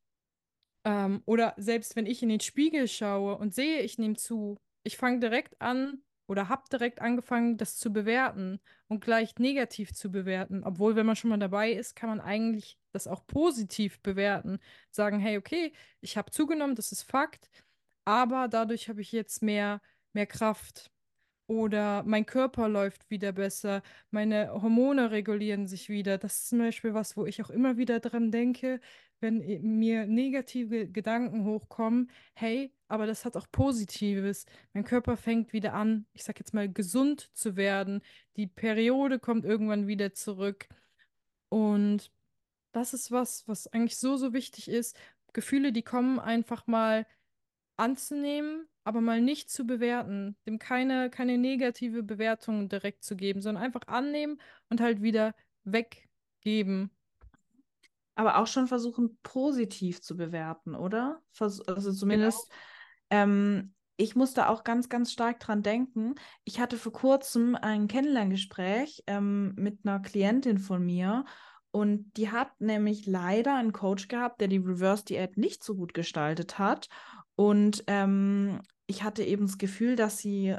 Ähm, oder selbst wenn ich in den Spiegel schaue und sehe, ich nehme zu, ich fange direkt an oder habe direkt angefangen, das zu bewerten und gleich negativ zu bewerten. Obwohl, wenn man schon mal dabei ist, kann man eigentlich das auch positiv bewerten. Sagen, hey, okay, ich habe zugenommen, das ist Fakt, aber dadurch habe ich jetzt mehr, mehr Kraft. Oder mein Körper läuft wieder besser, meine Hormone regulieren sich wieder. Das ist zum Beispiel was, wo ich auch immer wieder dran denke, wenn i- mir negative Gedanken hochkommen. Hey, aber das hat auch Positives. Mein Körper fängt wieder an, ich sag jetzt mal, gesund zu werden. Die Periode kommt irgendwann wieder zurück. Und das ist was, was eigentlich so, so wichtig ist. Gefühle, die kommen einfach mal anzunehmen, aber mal nicht zu bewerten, dem keine, keine negative Bewertung direkt zu geben, sondern einfach annehmen und halt wieder weggeben. Aber auch schon versuchen, positiv zu bewerten, oder? Vers also Genau. zumindest, ähm, ich musste auch ganz, ganz stark dran denken. Ich hatte vor kurzem ein Kennenlerngespräch ähm, mit einer Klientin von mir und die hat nämlich leider einen Coach gehabt, der die Reverse Diät nicht so gut gestaltet hat. Und ähm, ich hatte eben das Gefühl, dass sie,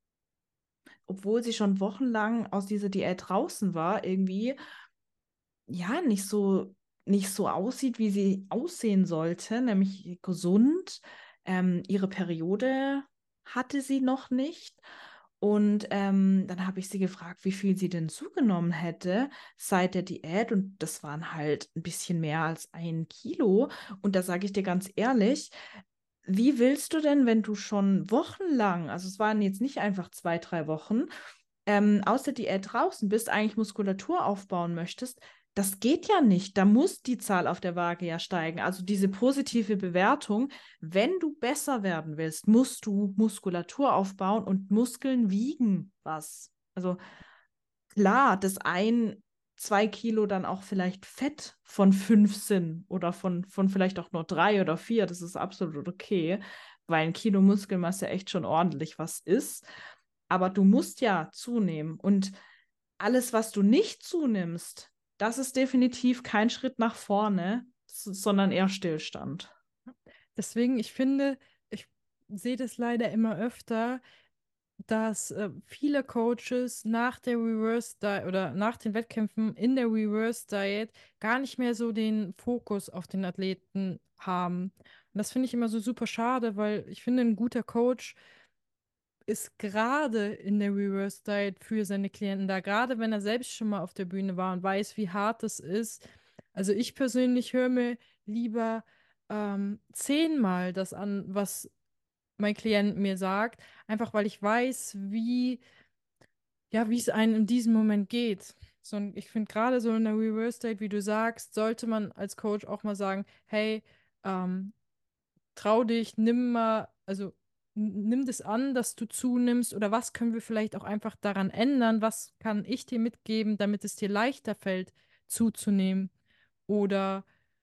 obwohl sie schon wochenlang aus dieser Diät draußen war, irgendwie ja, nicht so, nicht so aussieht, wie sie aussehen sollte, nämlich gesund. Ähm, ihre Periode hatte sie noch nicht. Und ähm, dann habe ich sie gefragt, wie viel sie denn zugenommen hätte seit der Diät. Und das waren halt ein bisschen mehr als ein Kilo. Und da sage ich dir ganz ehrlich, wie willst du denn, wenn du schon wochenlang, also es waren jetzt nicht einfach zwei, drei Wochen, ähm, aus der Diät draußen bist, eigentlich Muskulatur aufbauen möchtest, das geht ja nicht. Da muss die Zahl auf der Waage ja steigen. Also diese positive Bewertung, wenn du besser werden willst, musst du Muskulatur aufbauen und Muskeln wiegen was. Also klar, dass ein, zwei Kilo dann auch vielleicht Fett von fünf sind oder von, von vielleicht auch nur drei oder vier, das ist absolut okay, weil ein Kilo Muskelmasse echt schon ordentlich was ist. Aber du musst ja zunehmen und alles, was du nicht zunimmst, das ist definitiv kein Schritt nach vorne, s- sondern eher Stillstand. Deswegen, ich finde, ich sehe das leider immer öfter, dass äh, viele Coaches nach der Reverse Diet oder nach den Wettkämpfen in der Reverse Diet gar nicht mehr so den Fokus auf den Athleten haben. Und das finde ich immer so super schade, weil ich finde, ein guter Coach ist gerade in der Reverse Diet für seine Klienten da, gerade wenn er selbst schon mal auf der Bühne war und weiß, wie hart es ist. Also ich persönlich höre mir lieber ähm, zehnmal das an, was mein Klient mir sagt, einfach weil ich weiß, wie, ja, wie es einem in diesem Moment geht. So, und ich finde gerade so in der Reverse Date, wie du sagst, sollte man als Coach auch mal sagen, hey, ähm, trau dich, nimm mal, also n- nimm das an, dass du zunimmst oder was können wir vielleicht auch einfach daran ändern, was kann ich dir mitgeben, damit es dir leichter fällt, zuzunehmen oder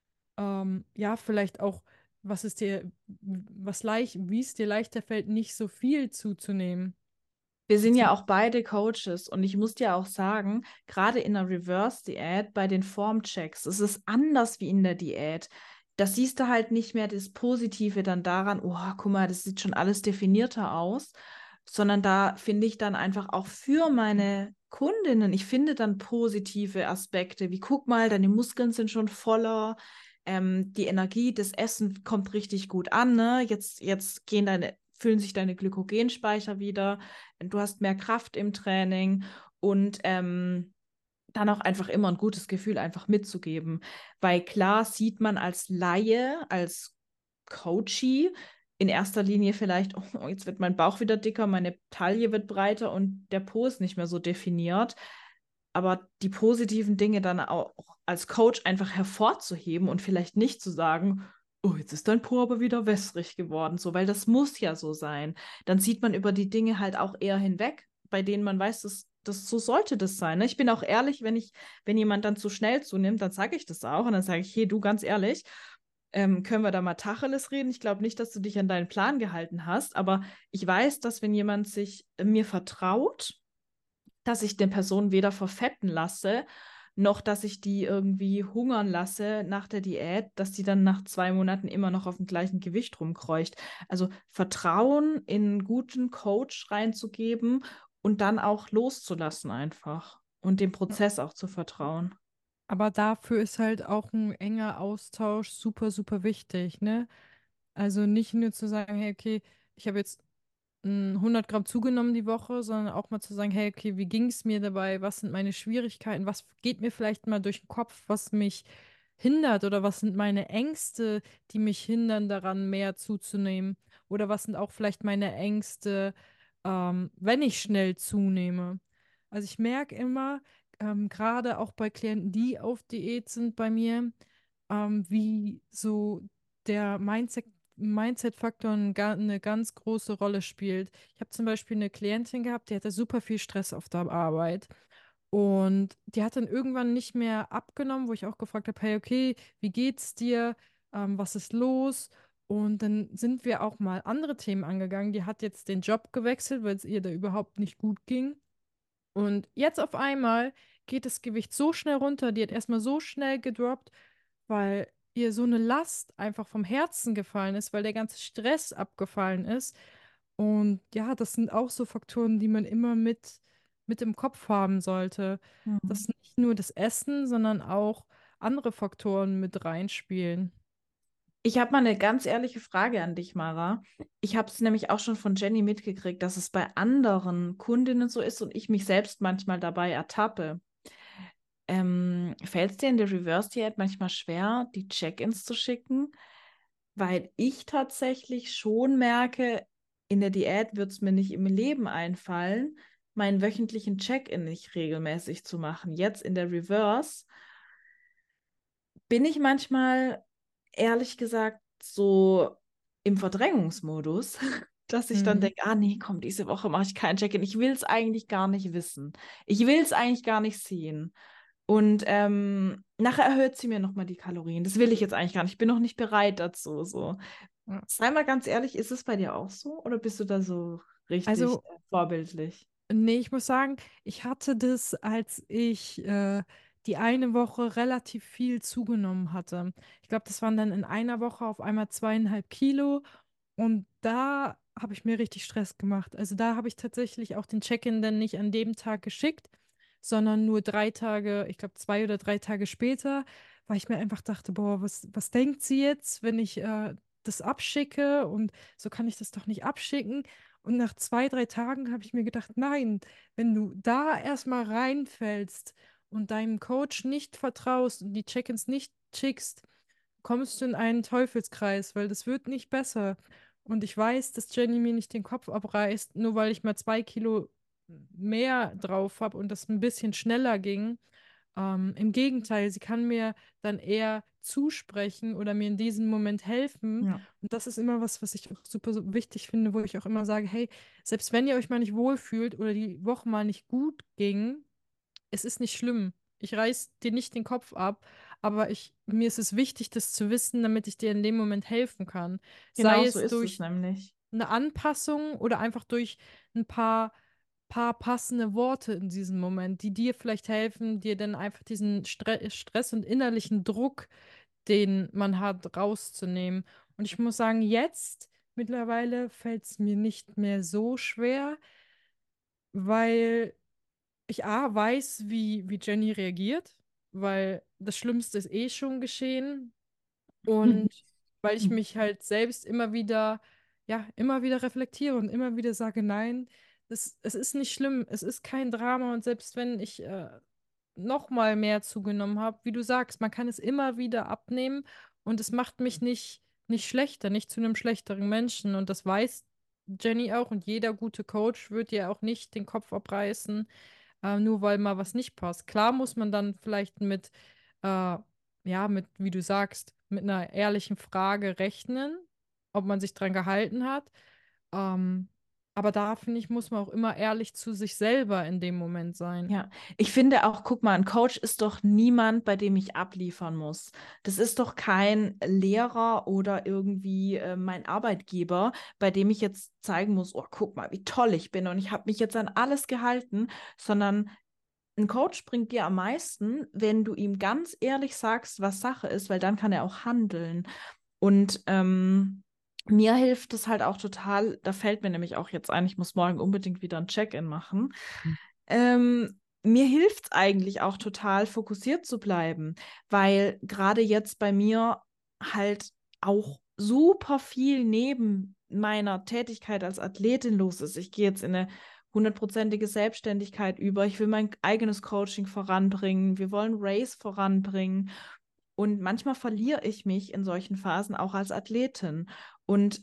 ähm, ja, vielleicht auch, was es dir, was leicht, wie es dir leichter fällt, nicht so viel zuzunehmen. Wir sind ja Bezieh- auch beide Coaches und ich muss dir auch sagen, gerade in der Reverse-Diät bei den Formchecks, es ist anders wie in der Diät. Da siehst du halt nicht mehr das Positive dann daran, oh, guck mal, das sieht schon alles definierter aus, sondern da finde ich dann einfach auch für meine Kundinnen, ich finde dann positive Aspekte, wie guck mal, deine Muskeln sind schon voller, ähm, die Energie, das Essen kommt richtig gut an, ne? Jetzt, jetzt gehen deine, füllen sich deine Glykogenspeicher wieder, du hast mehr Kraft im Training und ähm, dann auch einfach immer ein gutes Gefühl einfach mitzugeben. Weil klar sieht man als Laie, als Coachie in erster Linie vielleicht, oh, jetzt wird mein Bauch wieder dicker, meine Taille wird breiter und der Po ist nicht mehr so definiert. Aber die positiven Dinge dann auch als Coach einfach hervorzuheben und vielleicht nicht zu sagen, oh, jetzt ist dein Po aber wieder wässrig geworden, so, weil das muss ja so sein. Dann sieht man über die Dinge halt auch eher hinweg, bei denen man weiß, dass das so sollte das sein. Ne? Ich bin auch ehrlich, wenn ich, wenn jemand dann zu schnell zunimmt, dann sage ich das auch und dann sage ich, hey, du ganz ehrlich, ähm, können wir da mal Tacheles reden? Ich glaube nicht, dass du dich an deinen Plan gehalten hast, aber ich weiß, dass wenn jemand sich äh, mir vertraut, dass ich den Person weder verfetten lasse, noch dass ich die irgendwie hungern lasse nach der Diät, dass die dann nach zwei Monaten immer noch auf dem gleichen Gewicht rumkreucht. Also Vertrauen in einen guten Coach reinzugeben und dann auch loszulassen einfach und dem Prozess auch zu vertrauen. Aber dafür ist halt auch ein enger Austausch super, super wichtig, ne? Also nicht nur zu sagen, hey, okay, ich habe jetzt mm, hundert Gramm zugenommen die Woche, sondern auch mal zu sagen, hey, okay, wie ging es mir dabei? Was sind meine Schwierigkeiten? Was geht mir vielleicht mal durch den Kopf, was mich hindert? Oder was sind meine Ängste, die mich hindern daran, mehr zuzunehmen? Oder was sind auch vielleicht meine Ängste, ähm, wenn ich schnell zunehme? Also ich merke immer, ähm, gerade auch bei Klienten, die auf Diät sind bei mir, ähm, wie so der Mindset Mindset-Faktor ein ga- eine ganz große Rolle spielt. Ich habe zum Beispiel eine Klientin gehabt, die hatte super viel Stress auf der Arbeit. Und die hat dann irgendwann nicht mehr abgenommen, wo ich auch gefragt habe, hey, okay, wie geht's dir? Ähm, was ist los? Und dann sind wir auch mal andere Themen angegangen. Die hat jetzt den Job gewechselt, weil es ihr da überhaupt nicht gut ging. Und jetzt auf einmal geht das Gewicht so schnell runter, die hat erstmal so schnell gedroppt, weil ihr so eine Last einfach vom Herzen gefallen ist, weil der ganze Stress abgefallen ist. Und ja, das sind auch so Faktoren, die man immer mit, mit im Kopf haben sollte, Mhm. dass nicht nur das Essen, sondern auch andere Faktoren mit reinspielen. Ich habe mal eine ganz ehrliche Frage an dich, Mara. Ich habe es nämlich auch schon von Jenny mitgekriegt, dass es bei anderen Kundinnen so ist und ich mich selbst manchmal dabei ertappe. Ähm, fällt es dir in der Reverse Diät manchmal schwer, die Check-ins zu schicken? Weil ich tatsächlich schon merke, in der Diät wird es mir nicht im Leben einfallen, meinen wöchentlichen Check-in nicht regelmäßig zu machen. Jetzt in der Reverse bin ich manchmal, ehrlich gesagt, so im Verdrängungsmodus, dass ich dann Mhm. denke, ah nee, komm, diese Woche mache ich kein Check-in. Ich will es eigentlich gar nicht wissen. Ich will es eigentlich gar nicht sehen. Und ähm, nachher erhöht sie mir nochmal die Kalorien. Das will ich jetzt eigentlich gar nicht. Ich bin noch nicht bereit dazu. So. Ja. Sei mal ganz ehrlich, ist es bei dir auch so? Oder bist du da so richtig Also äh, vorbildlich? nee, ich muss sagen, ich hatte das, als ich äh, die eine Woche relativ viel zugenommen hatte. Ich glaube, das waren dann in einer Woche auf einmal zweieinhalb Kilo und da habe ich mir richtig Stress gemacht. Also da habe ich tatsächlich auch den Check-in dann nicht an dem Tag geschickt, sondern nur drei Tage, ich glaube zwei oder drei Tage später, weil ich mir einfach dachte, boah, was, was denkt sie jetzt, wenn ich äh, das abschicke und so kann ich das doch nicht abschicken. Und nach zwei, drei Tagen habe ich mir gedacht, nein, wenn du da erstmal reinfällst und deinem Coach nicht vertraust und die Check-ins nicht schickst, kommst du in einen Teufelskreis, weil das wird nicht besser. Und ich weiß, dass Jenny mir nicht den Kopf abreißt, nur weil ich mal zwei Kilo mehr drauf habe und das ein bisschen schneller ging. Ähm, im Gegenteil, sie kann mir dann eher zusprechen oder mir in diesem Moment helfen. Ja. Und das ist immer was, was ich auch super so wichtig finde, wo ich auch immer sage, hey, selbst wenn ihr euch mal nicht wohlfühlt oder die Woche mal nicht gut ging, es ist nicht schlimm. Ich reiß dir nicht den Kopf ab, aber ich, mir ist es wichtig, das zu wissen, damit ich dir in dem Moment helfen kann. Genau Sei so es ist es durch nämlich. eine Anpassung oder einfach durch ein paar, paar passende Worte in diesem Moment, die dir vielleicht helfen, dir dann einfach diesen Stre Stress und innerlichen Druck, den man hat, rauszunehmen. Und ich muss sagen, jetzt mittlerweile fällt es mir nicht mehr so schwer, weil ich A, weiß, wie, wie Jenny reagiert, weil das Schlimmste ist eh schon geschehen. Und weil ich mich halt selbst immer wieder, ja, immer wieder reflektiere und immer wieder sage, nein, das, es ist nicht schlimm, es ist kein Drama. Und selbst wenn ich äh, noch mal mehr zugenommen habe, wie du sagst, man kann es immer wieder abnehmen und es macht mich nicht, nicht schlechter, nicht zu einem schlechteren Menschen. Und das weiß Jenny auch und jeder gute Coach wird dir auch nicht den Kopf abreißen, äh, nur weil mal was nicht passt. Klar muss man dann vielleicht mit, äh, ja, mit, wie du sagst, mit einer ehrlichen Frage rechnen, ob man sich dran gehalten hat. Ähm, aber da, finde ich, muss man auch immer ehrlich zu sich selber in dem Moment sein. Ja, ich finde auch, guck mal, ein Coach ist doch niemand, bei dem ich abliefern muss. Das ist doch kein Lehrer oder irgendwie äh, mein Arbeitgeber, bei dem ich jetzt zeigen muss, oh, guck mal, wie toll ich bin und ich habe mich jetzt an alles gehalten, sondern ein Coach bringt dir am meisten, wenn du ihm ganz ehrlich sagst, was Sache ist, weil dann kann er auch handeln. Und ähm, mir hilft es halt auch total, da fällt mir nämlich auch jetzt ein, ich muss morgen unbedingt wieder ein Check-in machen. Ähm, mir hilft es eigentlich auch total, fokussiert zu bleiben, weil gerade jetzt bei mir halt auch super viel neben meiner Tätigkeit als Athletin los ist. Ich gehe jetzt in eine hundertprozentige Selbstständigkeit über. Ich will mein eigenes Coaching voranbringen. Wir wollen Race voranbringen. Und manchmal verliere ich mich in solchen Phasen auch als Athletin. Und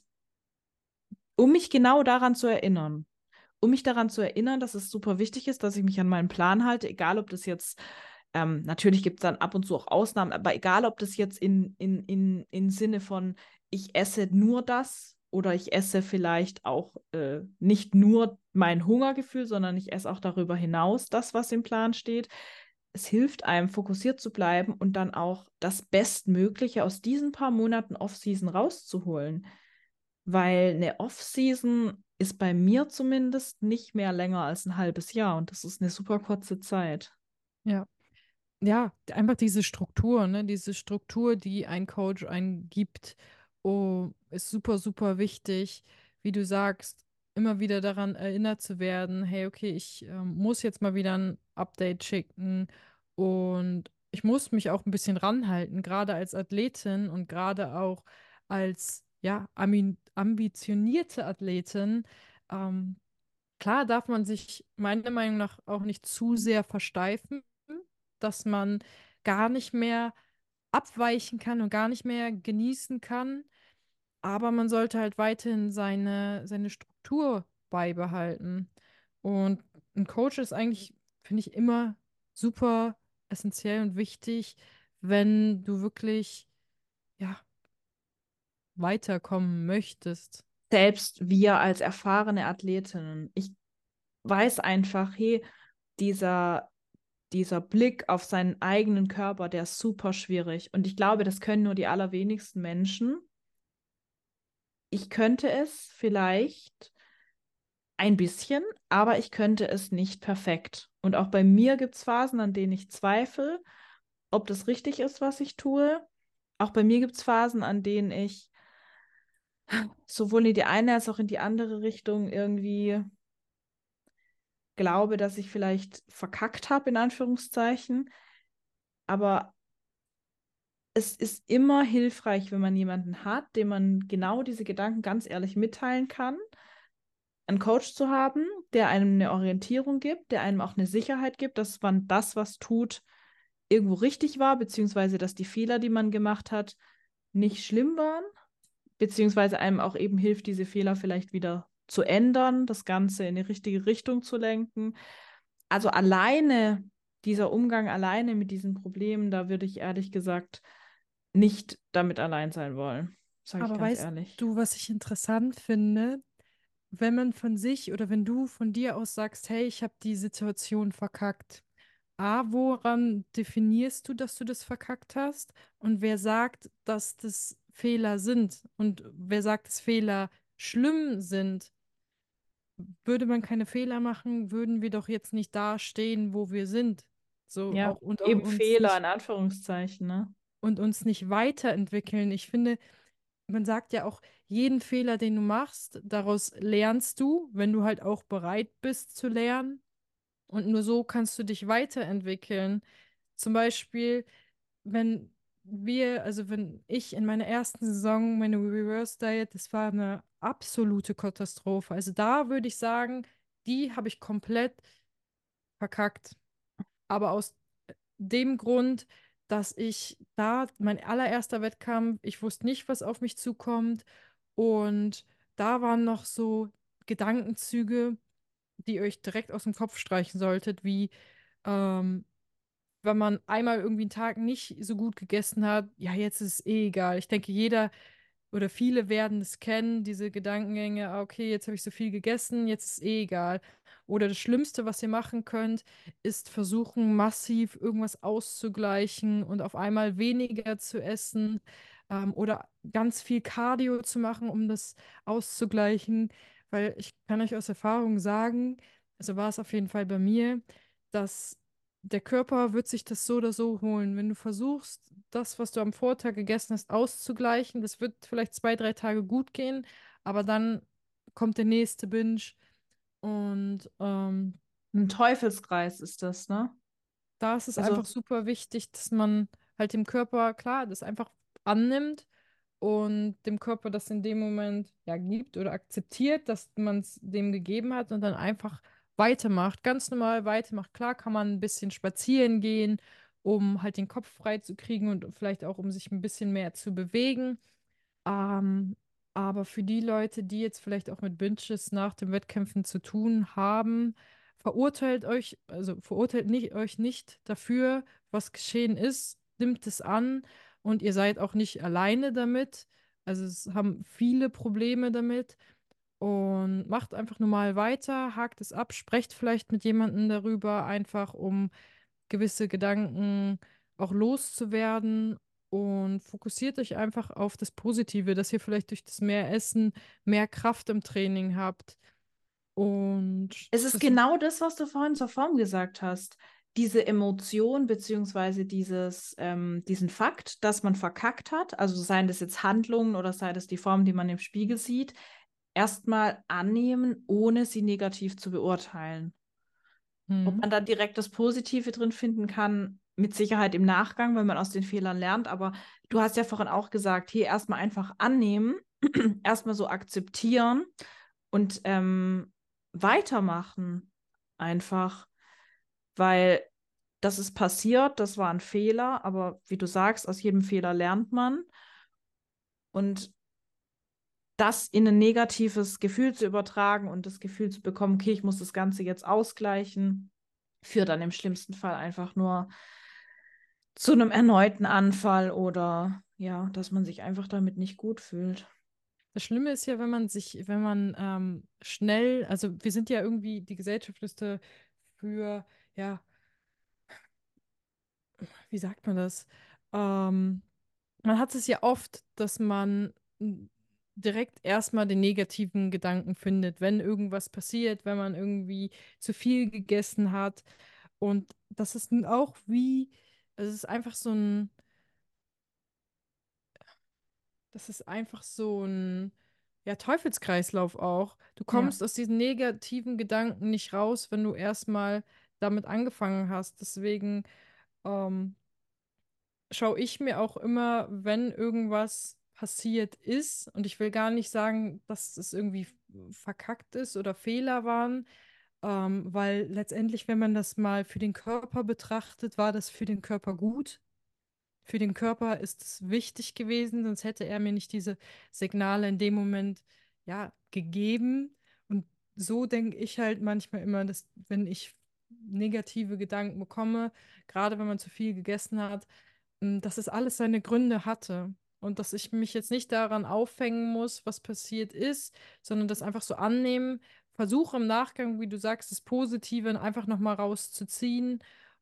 um mich genau daran zu erinnern, um mich daran zu erinnern, dass es super wichtig ist, dass ich mich an meinen Plan halte, egal ob das jetzt, ähm, natürlich gibt es dann ab und zu auch Ausnahmen, aber egal ob das jetzt in, in, in, in Sinne von, ich esse nur das oder ich esse vielleicht auch äh, nicht nur mein Hungergefühl, sondern ich esse auch darüber hinaus das, was im Plan steht. Es hilft einem, fokussiert zu bleiben und dann auch das Bestmögliche aus diesen paar Monaten Off-Season rauszuholen. Weil eine Off-Season ist bei mir zumindest nicht mehr länger als ein halbes Jahr und das ist eine super kurze Zeit. Ja. Ja, einfach diese Struktur, ne? Diese Struktur, die ein Coach einen gibt, oh, ist super, super wichtig. Wie du sagst, immer wieder daran erinnert zu werden, hey, okay, ich ähm, muss jetzt mal wieder ein Update schicken und ich muss mich auch ein bisschen ranhalten, gerade als Athletin und gerade auch als, ja, ambi ambitionierte Athletin. Ähm, Klar darf man sich meiner Meinung nach auch nicht zu sehr versteifen, dass man gar nicht mehr abweichen kann und gar nicht mehr genießen kann. Aber man sollte halt weiterhin seine, seine Struktur beibehalten. Und ein Coach ist eigentlich, finde ich, immer super essentiell und wichtig, wenn du wirklich, ja, weiterkommen möchtest. Selbst wir als erfahrene Athletinnen, ich weiß einfach, hey, dieser, dieser Blick auf seinen eigenen Körper, der ist super schwierig. Und ich glaube, das können nur die allerwenigsten Menschen. Ich könnte es vielleicht ein bisschen, aber ich könnte es nicht perfekt. Und auch bei mir gibt es Phasen, an denen ich zweifle, ob das richtig ist, was ich tue. Auch bei mir gibt es Phasen, an denen ich sowohl in die eine als auch in die andere Richtung irgendwie glaube, dass ich vielleicht verkackt habe, in Anführungszeichen. Aber es ist immer hilfreich, wenn man jemanden hat, dem man genau diese Gedanken ganz ehrlich mitteilen kann. Einen Coach zu haben, der einem eine Orientierung gibt, der einem auch eine Sicherheit gibt, dass man das, was tut, irgendwo richtig war, beziehungsweise dass die Fehler, die man gemacht hat, nicht schlimm waren, beziehungsweise einem auch eben hilft, diese Fehler vielleicht wieder zu ändern, das Ganze in die richtige Richtung zu lenken. Also alleine, dieser Umgang alleine mit diesen Problemen, da würde ich ehrlich gesagt nicht damit allein sein wollen, sage ich Aber ganz weißt ehrlich. du, was ich interessant finde? Wenn man von sich oder wenn du von dir aus sagst, hey, ich habe die Situation verkackt. A, woran definierst du, dass du das verkackt hast? Und wer sagt, dass das Fehler sind? Und wer sagt, dass Fehler schlimm sind? Würde man keine Fehler machen, würden wir doch jetzt nicht da stehen, wo wir sind. So Ja, auch und auch eben uns Fehler nicht in Anführungszeichen, ne? und uns nicht weiterentwickeln. Ich finde, man sagt ja auch, jeden Fehler, den du machst, daraus lernst du, wenn du halt auch bereit bist zu lernen. Und nur so kannst du dich weiterentwickeln. Zum Beispiel, wenn wir, also wenn ich in meiner ersten Saison meine Reverse Diet, das war eine absolute Katastrophe. Also da würde ich sagen, die habe ich komplett verkackt. Aber aus dem Grund, dass ich da, mein allererster Wettkampf, ich wusste nicht, was auf mich zukommt. Und da waren noch so Gedankenzüge, die ihr euch direkt aus dem Kopf streichen solltet, wie ähm, wenn man einmal irgendwie einen Tag nicht so gut gegessen hat, ja, jetzt ist es eh egal. Ich denke, jeder oder viele werden es kennen, diese Gedankengänge, ah, okay, jetzt habe ich so viel gegessen, jetzt ist es eh egal. Oder das Schlimmste, was ihr machen könnt, ist versuchen, massiv irgendwas auszugleichen und auf einmal weniger zu essen, ähm, oder ganz viel Cardio zu machen, um das auszugleichen. Weil ich kann euch aus Erfahrung sagen, also war es auf jeden Fall bei mir, dass der Körper wird sich das so oder so holen. Wenn du versuchst, das, was du am Vortag gegessen hast, auszugleichen, das wird vielleicht zwei, drei Tage gut gehen, aber dann kommt der nächste Binge und ähm, Ein Teufelskreis ist das, ne? da ist es Also einfach super wichtig, dass man halt dem Körper, klar, das einfach annimmt und dem Körper das in dem Moment ja gibt oder akzeptiert, dass man es dem gegeben hat und dann einfach weitermacht, ganz normal weitermacht. Klar kann man ein bisschen spazieren gehen, um halt den Kopf frei zu kriegen und vielleicht auch um sich ein bisschen mehr zu bewegen. Ähm, aber für die Leute, die jetzt vielleicht auch mit Binges nach den Wettkämpfen zu tun haben, verurteilt euch, also verurteilt nicht, euch nicht dafür, was geschehen ist, nimmt es an und ihr seid auch nicht alleine damit. Also es haben viele Probleme damit und macht einfach normal weiter, hakt es ab, sprecht vielleicht mit jemandem darüber, einfach um gewisse Gedanken auch loszuwerden und fokussiert euch einfach auf das Positive, dass ihr vielleicht durch das mehr Essen mehr Kraft im Training habt. Und es ist das, genau das, was du vorhin zur Form gesagt hast. Diese Emotion beziehungsweise dieses, ähm, diesen Fakt, dass man verkackt hat, also seien das jetzt Handlungen oder sei das die Form, die man im Spiegel sieht, erstmal annehmen, ohne sie negativ zu beurteilen. Ob hm, man da direkt das Positive drin finden kann, mit Sicherheit im Nachgang, wenn man aus den Fehlern lernt. Aber du hast ja vorhin auch gesagt, hier erstmal einfach annehmen, erstmal so akzeptieren und ähm, weitermachen. Einfach, weil das ist passiert, das war ein Fehler, aber wie du sagst, aus jedem Fehler lernt man. Und das in ein negatives Gefühl zu übertragen und das Gefühl zu bekommen, okay, ich muss das Ganze jetzt ausgleichen, führt dann im schlimmsten Fall einfach nur zu einem erneuten Anfall oder ja, dass man sich einfach damit nicht gut fühlt. das Schlimme ist ja, wenn man sich, wenn man ähm, schnell, also wir sind ja irgendwie, die Gesellschaft ist für, ja, wie sagt man das? Ähm, Man hat es ja oft, dass man m, direkt erstmal den negativen Gedanken findet, wenn irgendwas passiert, wenn man irgendwie zu viel gegessen hat. Und das ist nun auch wie, es ist einfach so ein, das ist einfach so ein, ja, Teufelskreislauf auch. Du Ja. kommst aus diesen negativen Gedanken nicht raus, wenn du erstmal damit angefangen hast. Deswegen, ähm, schaue ich mir auch immer, wenn irgendwas passiert ist, und ich will gar nicht sagen, dass es irgendwie verkackt ist oder Fehler waren, ähm, weil letztendlich, wenn man das mal für den Körper betrachtet, war das für den Körper gut. für den Körper ist es wichtig gewesen, sonst hätte er mir nicht diese Signale in dem Moment, ja, gegeben. Und so denke ich halt manchmal immer, dass wenn ich negative Gedanken bekomme, gerade wenn man zu viel gegessen hat, m, dass es alles seine Gründe hatte. Und dass ich mich jetzt nicht daran aufhängen muss, was passiert ist, sondern das einfach so annehmen, versuche im Nachgang, wie du sagst, das Positive einfach nochmal rauszuziehen.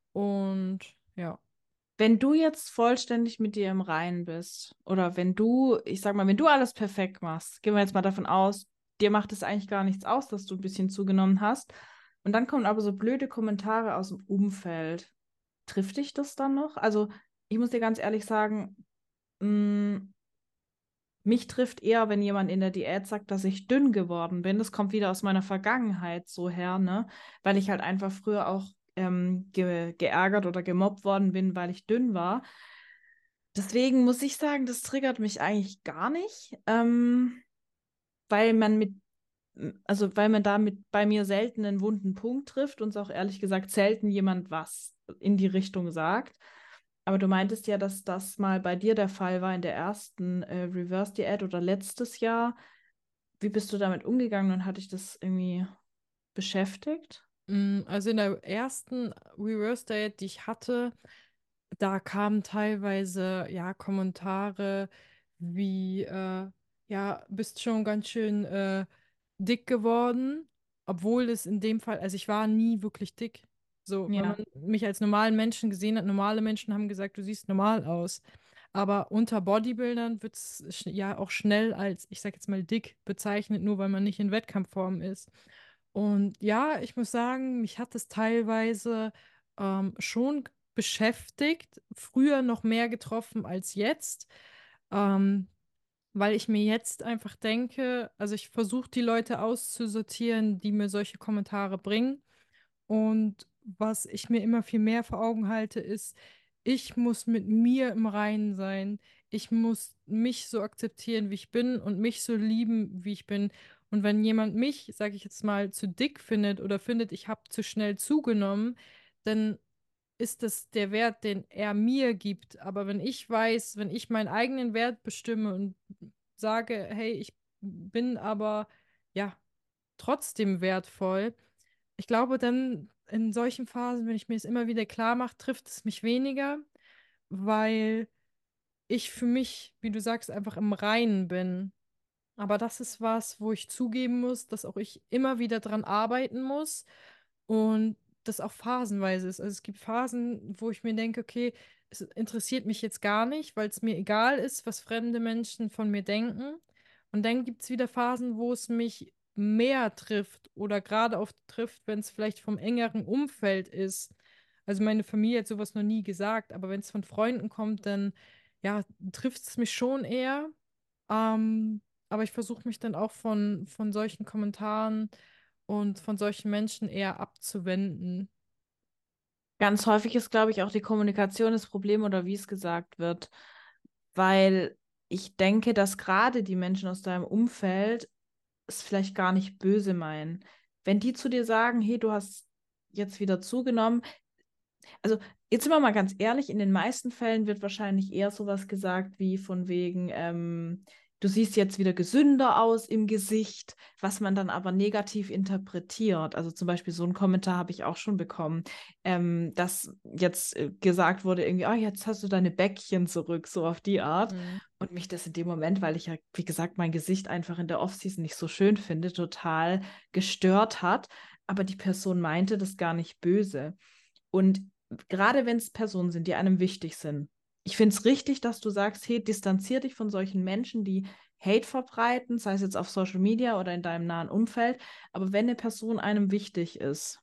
Und ja. Wenn du jetzt vollständig mit dir im Reinen bist oder wenn du, ich sag mal, wenn du alles perfekt machst, gehen wir jetzt mal davon aus, dir macht es eigentlich gar nichts aus, dass du ein bisschen zugenommen hast. Und dann kommen aber so blöde Kommentare aus dem Umfeld. Trifft dich das dann noch? Also, ich muss dir ganz ehrlich sagen, mh, mich trifft eher, wenn jemand in der Diät sagt, dass ich dünn geworden bin. Das kommt wieder aus meiner Vergangenheit so her, ne? Weil ich halt einfach früher auch ähm, ge geärgert oder gemobbt worden bin, weil ich dünn war. Deswegen muss ich sagen, das triggert mich eigentlich gar nicht, ähm, weil man mit, also weil man damit bei mir selten einen wunden Punkt trifft und es auch ehrlich gesagt selten jemand was in die Richtung sagt. Aber du meintest ja, dass das mal bei dir der Fall war in der ersten äh, Reverse-Diät oder letztes Jahr. Wie bist du damit umgegangen und hat dich das irgendwie beschäftigt? Mm, Also in der ersten Reverse Date, die ich hatte, da kamen teilweise ja Kommentare wie äh, ja, bist schon ganz schön äh, dick geworden, obwohl es in dem Fall, also ich war nie wirklich dick. So, wenn man Ja. mich als normalen Menschen gesehen hat, normale Menschen haben gesagt, du siehst normal aus. Aber unter Bodybuildern wird es ja auch schnell als, ich sag jetzt mal, dick bezeichnet, nur weil man nicht in Wettkampfform ist. Und ja, ich muss sagen, mich hat es teilweise ähm, schon beschäftigt, früher noch mehr getroffen als jetzt, ähm, weil ich mir jetzt einfach denke, also ich versuche die Leute auszusortieren, die mir solche Kommentare bringen. Und was ich mir immer viel mehr vor Augen halte, ist, ich muss mit mir im Reinen sein. Ich muss mich so akzeptieren, wie ich bin und mich so lieben, wie ich bin. Und wenn jemand mich, sage ich jetzt mal, zu dick findet oder findet, ich habe zu schnell zugenommen, dann ist das der Wert, den er mir gibt. Aber wenn ich weiß, wenn ich meinen eigenen Wert bestimme und sage, hey, ich bin aber ja trotzdem wertvoll, ich glaube, dann in solchen Phasen, wenn ich mir es immer wieder klar mache, trifft es mich weniger, weil ich für mich, wie du sagst, einfach im Reinen bin. Aber das ist was, wo ich zugeben muss, dass auch ich immer wieder dran arbeiten muss und das auch phasenweise ist. Also es gibt Phasen, wo ich mir denke, okay, es interessiert mich jetzt gar nicht, weil es mir egal ist, was fremde Menschen von mir denken. Und dann gibt es wieder Phasen, wo es mich mehr trifft oder gerade auch trifft, wenn es vielleicht vom engeren Umfeld ist. Also meine Familie hat sowas noch nie gesagt, aber wenn es von Freunden kommt, dann ja, trifft es mich schon eher. Ähm, aber ich versuche mich dann auch von, von solchen Kommentaren und von solchen Menschen eher abzuwenden. Ganz häufig ist, glaube ich, auch die Kommunikation das Problem oder wie es gesagt wird, weil ich denke, dass gerade die Menschen aus deinem Umfeld es vielleicht gar nicht böse meinen. Wenn die zu dir sagen, hey, du hast jetzt wieder zugenommen, also jetzt sind wir mal ganz ehrlich, in den meisten Fällen wird wahrscheinlich eher sowas gesagt wie von wegen, ähm, du siehst jetzt wieder gesünder aus im Gesicht, was man dann aber negativ interpretiert. Also zum Beispiel so einen Kommentar habe ich auch schon bekommen, ähm, dass jetzt äh, gesagt wurde, irgendwie, ah, jetzt hast du deine Bäckchen zurück, so auf die Art. Mhm. Und mich das in dem Moment, weil ich ja, wie gesagt, mein Gesicht einfach in der Offseason nicht so schön finde, total gestört hat. Aber die Person meinte das gar nicht böse. Und gerade wenn es Personen sind, die einem wichtig sind, ich finde es richtig, dass du sagst, hey, distanzier dich von solchen Menschen, die Hate verbreiten, sei es jetzt auf Social Media oder in deinem nahen Umfeld. Aber wenn eine Person einem wichtig ist,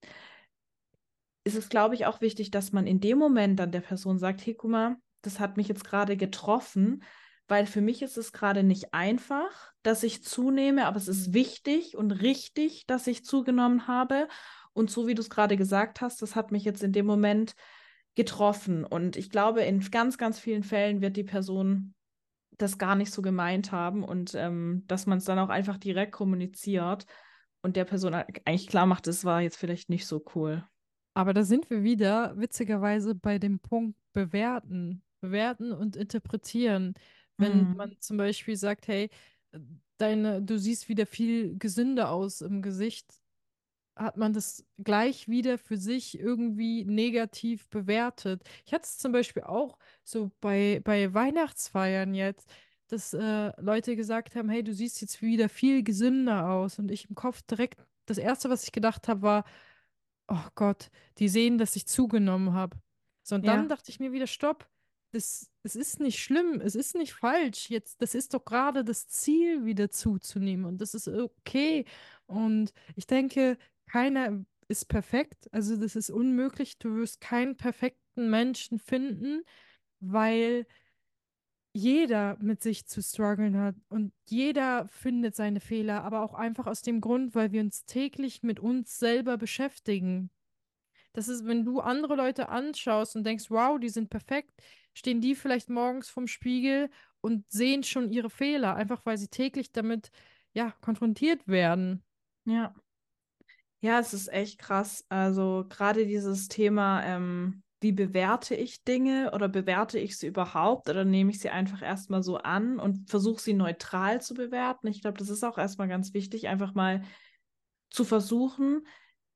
ist es, glaube ich, auch wichtig, dass man in dem Moment dann der Person sagt, hey, guck mal, das hat mich jetzt gerade getroffen, weil für mich ist es gerade nicht einfach, dass ich zunehme, aber es ist Mhm. wichtig und richtig, dass ich zugenommen habe. Und so wie du es gerade gesagt hast, das hat mich jetzt in dem Moment getroffen. Und ich glaube, in ganz, ganz vielen Fällen wird die Person das gar nicht so gemeint haben und ähm, dass man es dann auch einfach direkt kommuniziert und der Person eigentlich klar macht, das war jetzt vielleicht nicht so cool. Aber da sind wir wieder witzigerweise bei dem Punkt bewerten. bewerten und interpretieren. Wenn man Mhm. zum Beispiel sagt, hey, deine, du siehst wieder viel gesünder aus im Gesicht, hat man das gleich wieder für sich irgendwie negativ bewertet. Ich hatte es zum Beispiel auch so bei, bei Weihnachtsfeiern jetzt, dass äh, Leute gesagt haben, hey, du siehst jetzt wieder viel gesünder aus. Und ich im Kopf direkt, das Erste, was ich gedacht habe, war, oh Gott, die sehen, dass ich zugenommen habe. So, und dann Ja, dachte ich mir wieder, stopp, das, es ist nicht schlimm, es ist nicht falsch. Jetzt, das ist doch gerade das Ziel, wieder zuzunehmen. Und das ist okay. Und ich denke, keiner ist perfekt. Also das ist unmöglich. Du wirst keinen perfekten Menschen finden, weil jeder mit sich zu strugglen hat und jeder findet seine Fehler, aber auch einfach aus dem Grund, weil wir uns täglich mit uns selber beschäftigen. Das ist, wenn du andere Leute anschaust und denkst, wow, die sind perfekt, stehen die vielleicht morgens vorm Spiegel und sehen schon ihre Fehler, einfach weil sie täglich damit, ja, konfrontiert werden. ja. Ja, es ist echt krass. Also gerade dieses Thema, ähm, wie bewerte ich Dinge oder bewerte ich sie überhaupt oder nehme ich sie einfach erstmal so an und versuche sie neutral zu bewerten. Ich glaube, das ist auch erstmal ganz wichtig, einfach mal zu versuchen,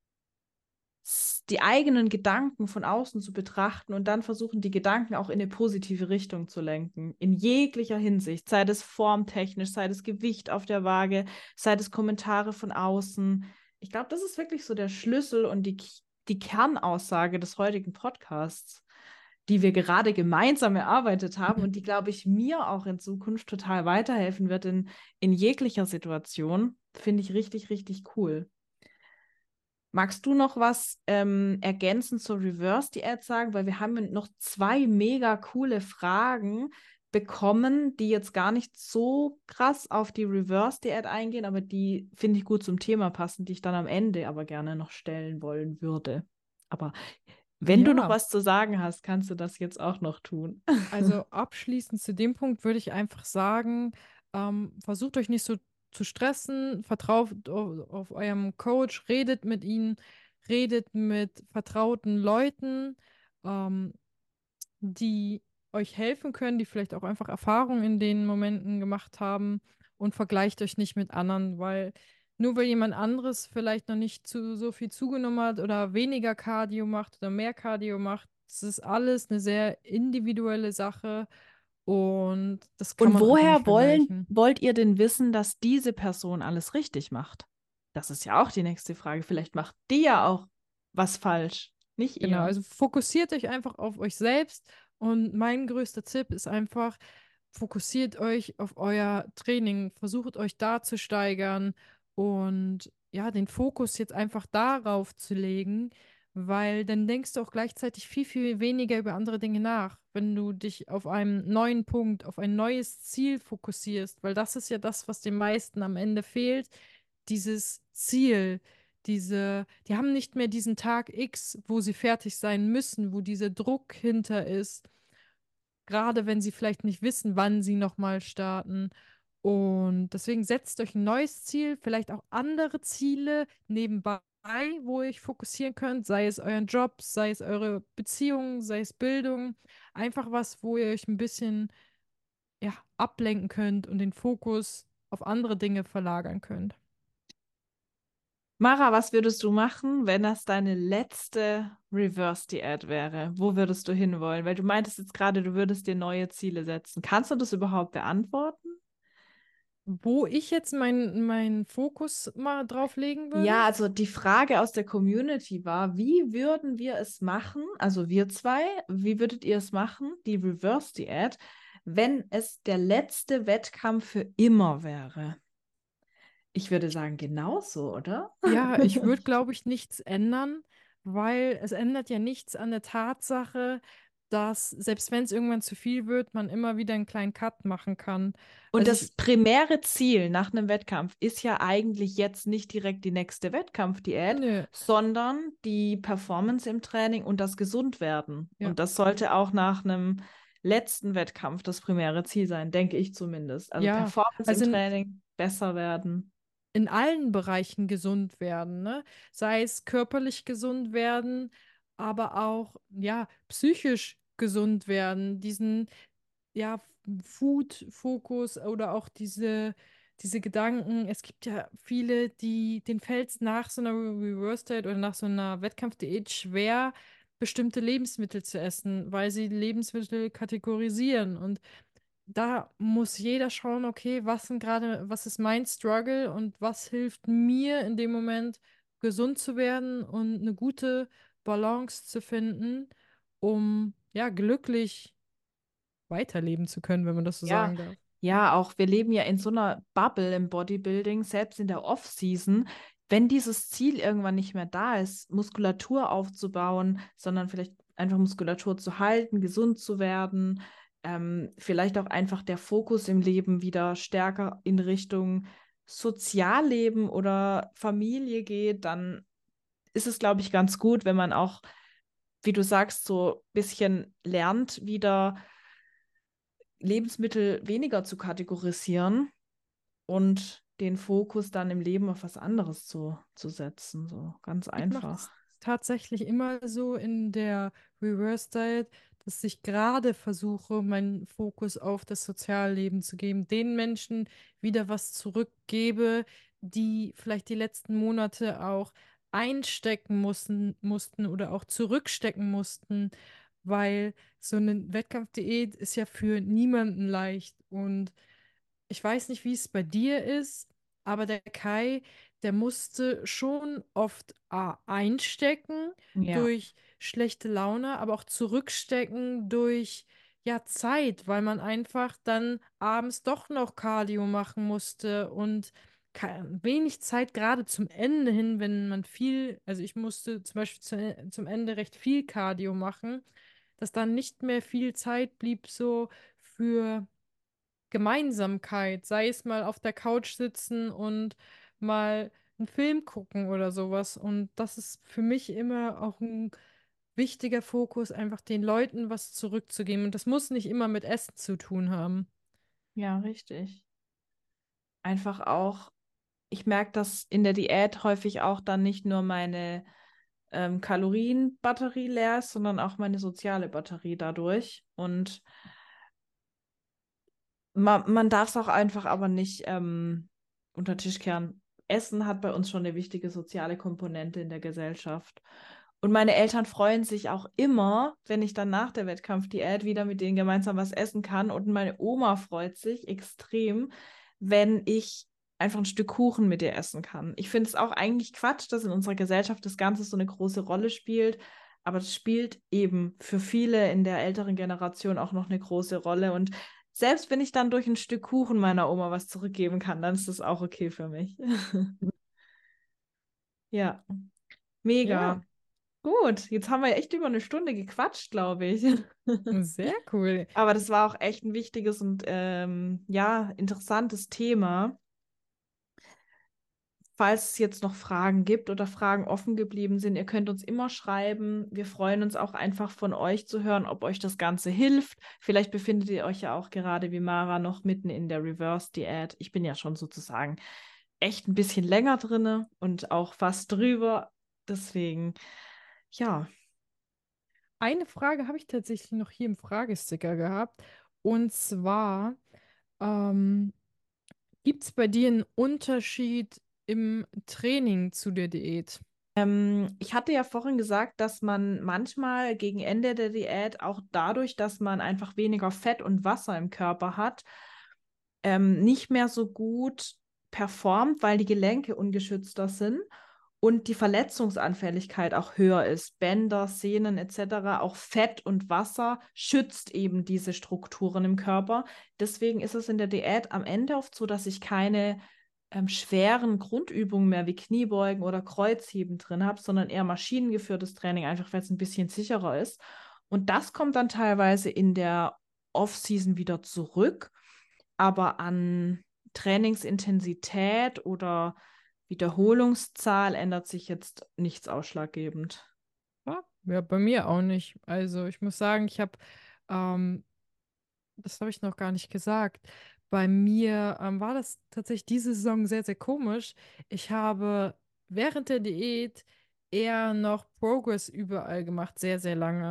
s- die eigenen Gedanken von außen zu betrachten und dann versuchen, die Gedanken auch in eine positive Richtung zu lenken. In jeglicher Hinsicht, sei das formtechnisch, sei das Gewicht auf der Waage, sei das Kommentare von außen. Ich glaube, das ist wirklich so der Schlüssel und die, die Kernaussage des heutigen Podcasts, die wir gerade gemeinsam erarbeitet haben und die, glaube ich, mir auch in Zukunft total weiterhelfen wird in, in jeglicher Situation. Finde ich richtig, richtig cool. Magst du noch was ähm, ergänzend zur Reverse-Diät sagen? Weil wir haben noch zwei mega coole Fragen bekommen, die jetzt gar nicht so krass auf die Reverse-Diät eingehen, aber die finde ich gut zum Thema passen, die ich dann am Ende aber gerne noch stellen wollen würde. Aber wenn du noch Ja, was zu sagen hast, kannst du das jetzt auch noch tun. also abschließend zu dem Punkt würde ich einfach sagen, ähm, versucht euch nicht so zu stressen, vertraut auf, auf eurem Coach, redet mit ihm, redet mit vertrauten Leuten. Ähm, die euch helfen können, die vielleicht auch einfach Erfahrungen in den Momenten gemacht haben und vergleicht euch nicht mit anderen, weil nur weil jemand anderes vielleicht noch nicht zu, so viel zugenommen hat oder weniger Cardio macht oder mehr Cardio macht, das ist alles eine sehr individuelle Sache und das kann Und man einfach nicht woher wollen, vergleichen. wollt ihr denn wissen, dass diese Person alles richtig macht? Das ist ja auch die nächste Frage. Vielleicht macht die ja auch was falsch, nicht Genau, ihr. also fokussiert euch einfach auf euch selbst und mein größter Tipp ist einfach, fokussiert euch auf euer Training, versucht euch da zu steigern und ja, den Fokus jetzt einfach darauf zu legen, weil dann denkst du auch gleichzeitig viel, viel weniger über andere Dinge nach, wenn du dich auf einen neuen Punkt, auf ein neues Ziel fokussierst, weil das ist ja das, was den meisten am Ende fehlt, dieses Ziel. Diese, die haben nicht mehr diesen Tag X, wo sie fertig sein müssen, wo dieser Druck hinter ist, gerade wenn sie vielleicht nicht wissen, wann sie nochmal starten. Und deswegen setzt euch ein neues Ziel, vielleicht auch andere Ziele nebenbei, wo ihr euch fokussieren könnt, sei es euren Job, sei es eure Beziehung, sei es Bildung. Einfach was, wo ihr euch ein bisschen ja, ablenken könnt und den Fokus auf andere Dinge verlagern könnt. Mara, was würdest du machen, wenn das deine letzte Reverse-Diät wäre? Wo würdest du hinwollen? Weil du meintest jetzt gerade, du würdest dir neue Ziele setzen. Kannst du das überhaupt beantworten? Wo ich jetzt meinen mein Fokus mal drauf legen würde? Ja, also die Frage aus der Community war, wie würden wir es machen, also wir zwei, wie würdet ihr es machen, die Reverse-Diät, wenn es der letzte Wettkampf für immer wäre? Ich würde sagen, genauso, oder? Ja, ich würde, glaube ich, nichts ändern, weil es ändert ja nichts an der Tatsache, dass selbst wenn es irgendwann zu viel wird, man immer wieder einen kleinen Cut machen kann. Und Also das ich, primäre Ziel nach einem Wettkampf ist ja eigentlich jetzt nicht direkt die nächste Wettkampfdiät, nö, sondern die Performance im Training und das Gesundwerden. ja. Und das sollte auch nach einem letzten Wettkampf das primäre Ziel sein, denke ich zumindest. Also Ja, Performance im also in, Training, besser werden. in allen Bereichen gesund werden, ne? Sei es körperlich gesund werden, aber auch, ja, psychisch gesund werden, diesen ja, Food-Fokus oder auch diese, diese Gedanken. Es gibt ja viele, die den fällt es nach so einer Reverse Diet oder nach so einer Wettkampfdiät schwer, bestimmte Lebensmittel zu essen, weil sie Lebensmittel kategorisieren. Und da muss jeder schauen, okay, was sind gerade, was ist mein Struggle und was hilft mir in dem Moment, gesund zu werden und eine gute Balance zu finden, um ja glücklich weiterleben zu können, wenn man das so Ja, sagen darf. ja, auch wir leben ja in so einer Bubble im Bodybuilding, selbst in der Off-Season. Wenn dieses Ziel irgendwann nicht mehr da ist, Muskulatur aufzubauen, sondern vielleicht einfach Muskulatur zu halten, gesund zu werden, ähm, vielleicht auch einfach der Fokus im Leben wieder stärker in Richtung Sozialleben oder Familie geht, dann ist es, glaube ich, ganz gut, wenn man auch, wie du sagst, so ein bisschen lernt, wieder Lebensmittel weniger zu kategorisieren und den Fokus dann im Leben auf was anderes zu, zu setzen. So ganz Ich mache einfach. es tatsächlich immer so in der Reverse Diet, dass ich gerade versuche, meinen Fokus auf das Sozialleben zu geben, den Menschen wieder was zurückgebe, die vielleicht die letzten Monate auch einstecken mussten, mussten oder auch zurückstecken mussten, weil so eine Wettkampfdiät ist ja für niemanden leicht. Und ich weiß nicht, wie es bei dir ist, aber der Kai, der musste schon oft A, einstecken Ja, durch schlechte Laune, aber auch zurückstecken durch ja Zeit, weil man einfach dann abends doch noch Cardio machen musste und ke- wenig Zeit gerade zum Ende hin, wenn man viel, also ich musste zum Beispiel zu, zum Ende recht viel Cardio machen, dass dann nicht mehr viel Zeit blieb so für Gemeinsamkeit, sei es mal auf der Couch sitzen und mal einen Film gucken oder sowas. Und das ist für mich immer auch ein wichtiger Fokus, einfach den Leuten was zurückzugeben. Und das muss nicht immer mit Essen zu tun haben. ja, richtig. Einfach auch, ich merke, dass in der Diät häufig auch dann nicht nur meine ähm, Kalorienbatterie leer ist, sondern auch meine soziale Batterie dadurch. Und man, man darf es auch einfach aber nicht ähm, unter den Tisch kehren. Essen hat bei uns schon eine wichtige soziale Komponente in der Gesellschaft. Und meine Eltern freuen sich auch immer, wenn ich dann nach der Wettkampfdiät wieder mit denen gemeinsam was essen kann. Und meine Oma freut sich extrem, wenn ich einfach ein Stück Kuchen mit ihr essen kann. Ich finde es auch eigentlich Quatsch, dass in unserer Gesellschaft das Ganze so eine große Rolle spielt. Aber das spielt eben für viele in der älteren Generation auch noch eine große Rolle. Und selbst wenn ich dann durch ein Stück Kuchen meiner Oma was zurückgeben kann, dann ist das auch okay für mich. Ja, Ja, mega. Gut, jetzt haben wir echt über eine Stunde gequatscht, glaube ich. sehr cool. Aber das war auch echt ein wichtiges und ähm, ja, interessantes Thema. Falls es jetzt noch Fragen gibt oder Fragen offen geblieben sind, ihr könnt uns immer schreiben. Wir freuen uns auch einfach von euch zu hören, ob euch das Ganze hilft. Vielleicht befindet ihr euch ja auch gerade wie Mara noch mitten in der Reverse-Diät. Ich bin ja schon sozusagen echt ein bisschen länger drinne und auch fast drüber. Deswegen, ja, Eine Frage habe ich tatsächlich noch hier im Fragesticker gehabt. Und zwar, ähm, gibt es bei dir einen Unterschied im Training zu der Diät? ähm, ich hatte ja vorhin gesagt, dass man manchmal gegen Ende der Diät auch dadurch, dass man einfach weniger Fett und Wasser im Körper hat, ähm, nicht mehr so gut performt, weil die Gelenke ungeschützter sind und die Verletzungsanfälligkeit auch höher ist. Bänder, Sehnen et cetera. Auch Fett und Wasser schützt eben diese Strukturen im Körper. Deswegen ist es in der Diät am Ende oft so, dass ich keine ähm, schweren Grundübungen mehr wie Kniebeugen oder Kreuzheben drin habe, sondern eher maschinengeführtes Training, einfach weil es ein bisschen sicherer ist. Und das kommt dann teilweise in der Off-Season wieder zurück, aber an Trainingsintensität oder Wiederholungszahl ändert sich jetzt nichts ausschlaggebend. Ja, ja, bei mir auch nicht. Also ich muss sagen, ich habe, ähm, das habe ich noch gar nicht gesagt. Bei mir ähm, war das tatsächlich diese Saison sehr, sehr komisch. Ich habe während der Diät eher noch Progress überall gemacht, sehr, sehr lange.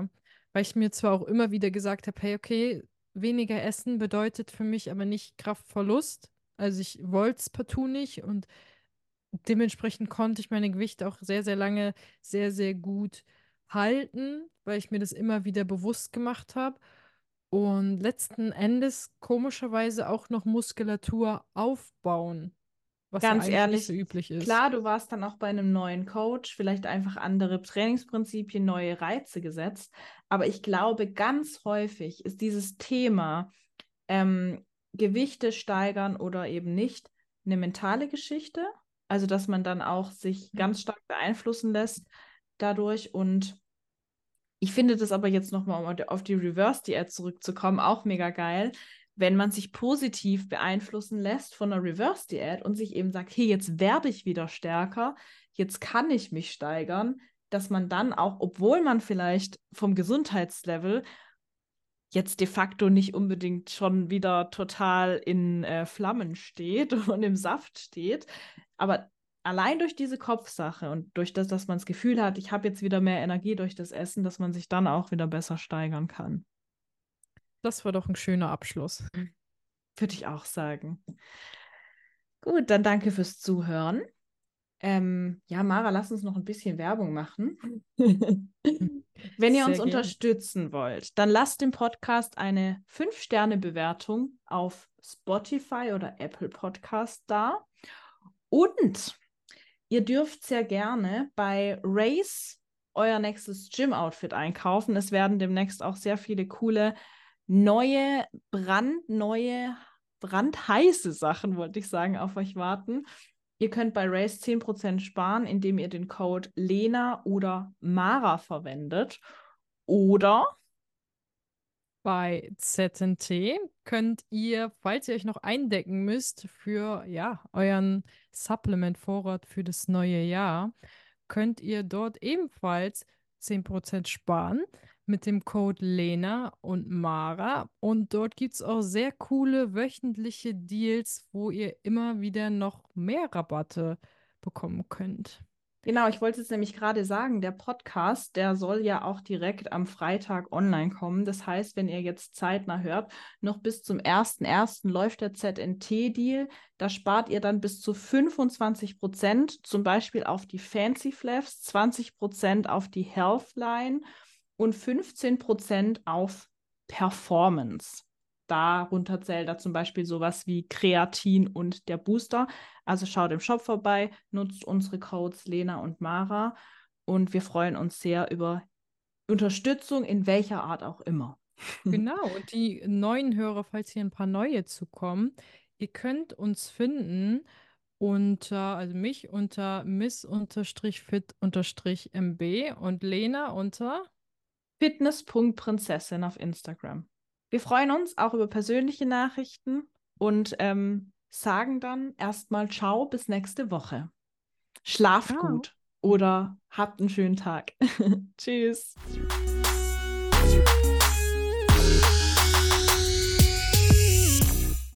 weil ich mir zwar auch immer wieder gesagt habe, hey, okay, weniger Essen bedeutet für mich aber nicht Kraftverlust. Also ich wollte es partout nicht und dementsprechend konnte ich meine Gewichte auch sehr, sehr lange sehr, sehr gut halten, weil ich mir das immer wieder bewusst gemacht habe. Und letzten Endes komischerweise auch noch Muskulatur aufbauen, was ja Ganz eigentlich nicht so ehrlich, üblich ist. klar, du warst dann auch bei einem neuen Coach, vielleicht einfach andere Trainingsprinzipien, neue Reize gesetzt. Aber ich glaube, ganz häufig ist dieses Thema ähm, Gewichte steigern oder eben nicht eine mentale Geschichte. Also, dass man dann auch sich ganz stark beeinflussen lässt dadurch. Und ich finde das aber jetzt nochmal, um auf die Reverse-Diät zurückzukommen, auch mega geil, wenn man sich positiv beeinflussen lässt von einer Reverse-Diät und sich eben sagt, hey, jetzt werde ich wieder stärker, jetzt kann ich mich steigern, dass man dann auch, obwohl man vielleicht vom Gesundheitslevel jetzt de facto nicht unbedingt schon wieder total in äh, Flammen steht und im Saft steht, aber allein durch diese Kopfsache und durch das, dass man das Gefühl hat, ich habe jetzt wieder mehr Energie durch das Essen, dass man sich dann auch wieder besser steigern kann. Das war doch ein schöner Abschluss. Würde ich auch sagen. Gut, dann danke fürs Zuhören. Ähm, ja, Mara, lass uns noch ein bisschen Werbung machen. Wenn ihr uns Sehr gern. unterstützen wollt, dann lasst dem Podcast eine fünf Sterne Bewertung auf Spotify oder Apple Podcast da. Und ihr dürft sehr gerne bei Race euer nächstes Gym-Outfit einkaufen. Es werden demnächst auch sehr viele coole, neue, brandneue, brandheiße Sachen, wollte ich sagen, auf euch warten. Ihr könnt bei Race zehn Prozent sparen, indem ihr den Code Lena oder Mara verwendet. Oder Bei Z N T könnt ihr, falls ihr euch noch eindecken müsst für ja, euren Supplement-Vorrat für das neue Jahr, könnt ihr dort ebenfalls zehn Prozent sparen mit dem Code Lena und Mara. Und dort gibt es auch sehr coole wöchentliche Deals, wo ihr immer wieder noch mehr Rabatte bekommen könnt. genau, ich wollte es nämlich gerade sagen, der Podcast, der soll ja auch direkt am Freitag online kommen. Das heißt, wenn ihr jetzt zeitnah hört, noch bis zum ersten ersten läuft der Z N T-Deal. Da spart ihr dann bis zu fünfundzwanzig Prozent, zum Beispiel auf die Fancy Flavs, zwanzig Prozent auf die Healthline und fünfzehn Prozent auf Performance. Darunter zählt da zum Beispiel sowas wie Kreatin und der Booster. Also schaut im Shop vorbei, nutzt unsere Codes Lena und Mara und wir freuen uns sehr über Unterstützung in welcher Art auch immer. Genau, und die neuen Hörer, falls hier ein paar neue zukommen, ihr könnt uns finden unter, also mich unter miss-fit-mb und Lena unter. Fitness.prinzessin auf Instagram. Wir freuen uns auch über persönliche Nachrichten und ähm, sagen dann erstmal Ciao bis nächste Woche. Schlaft Ciao. gut oder habt einen schönen Tag. Tschüss.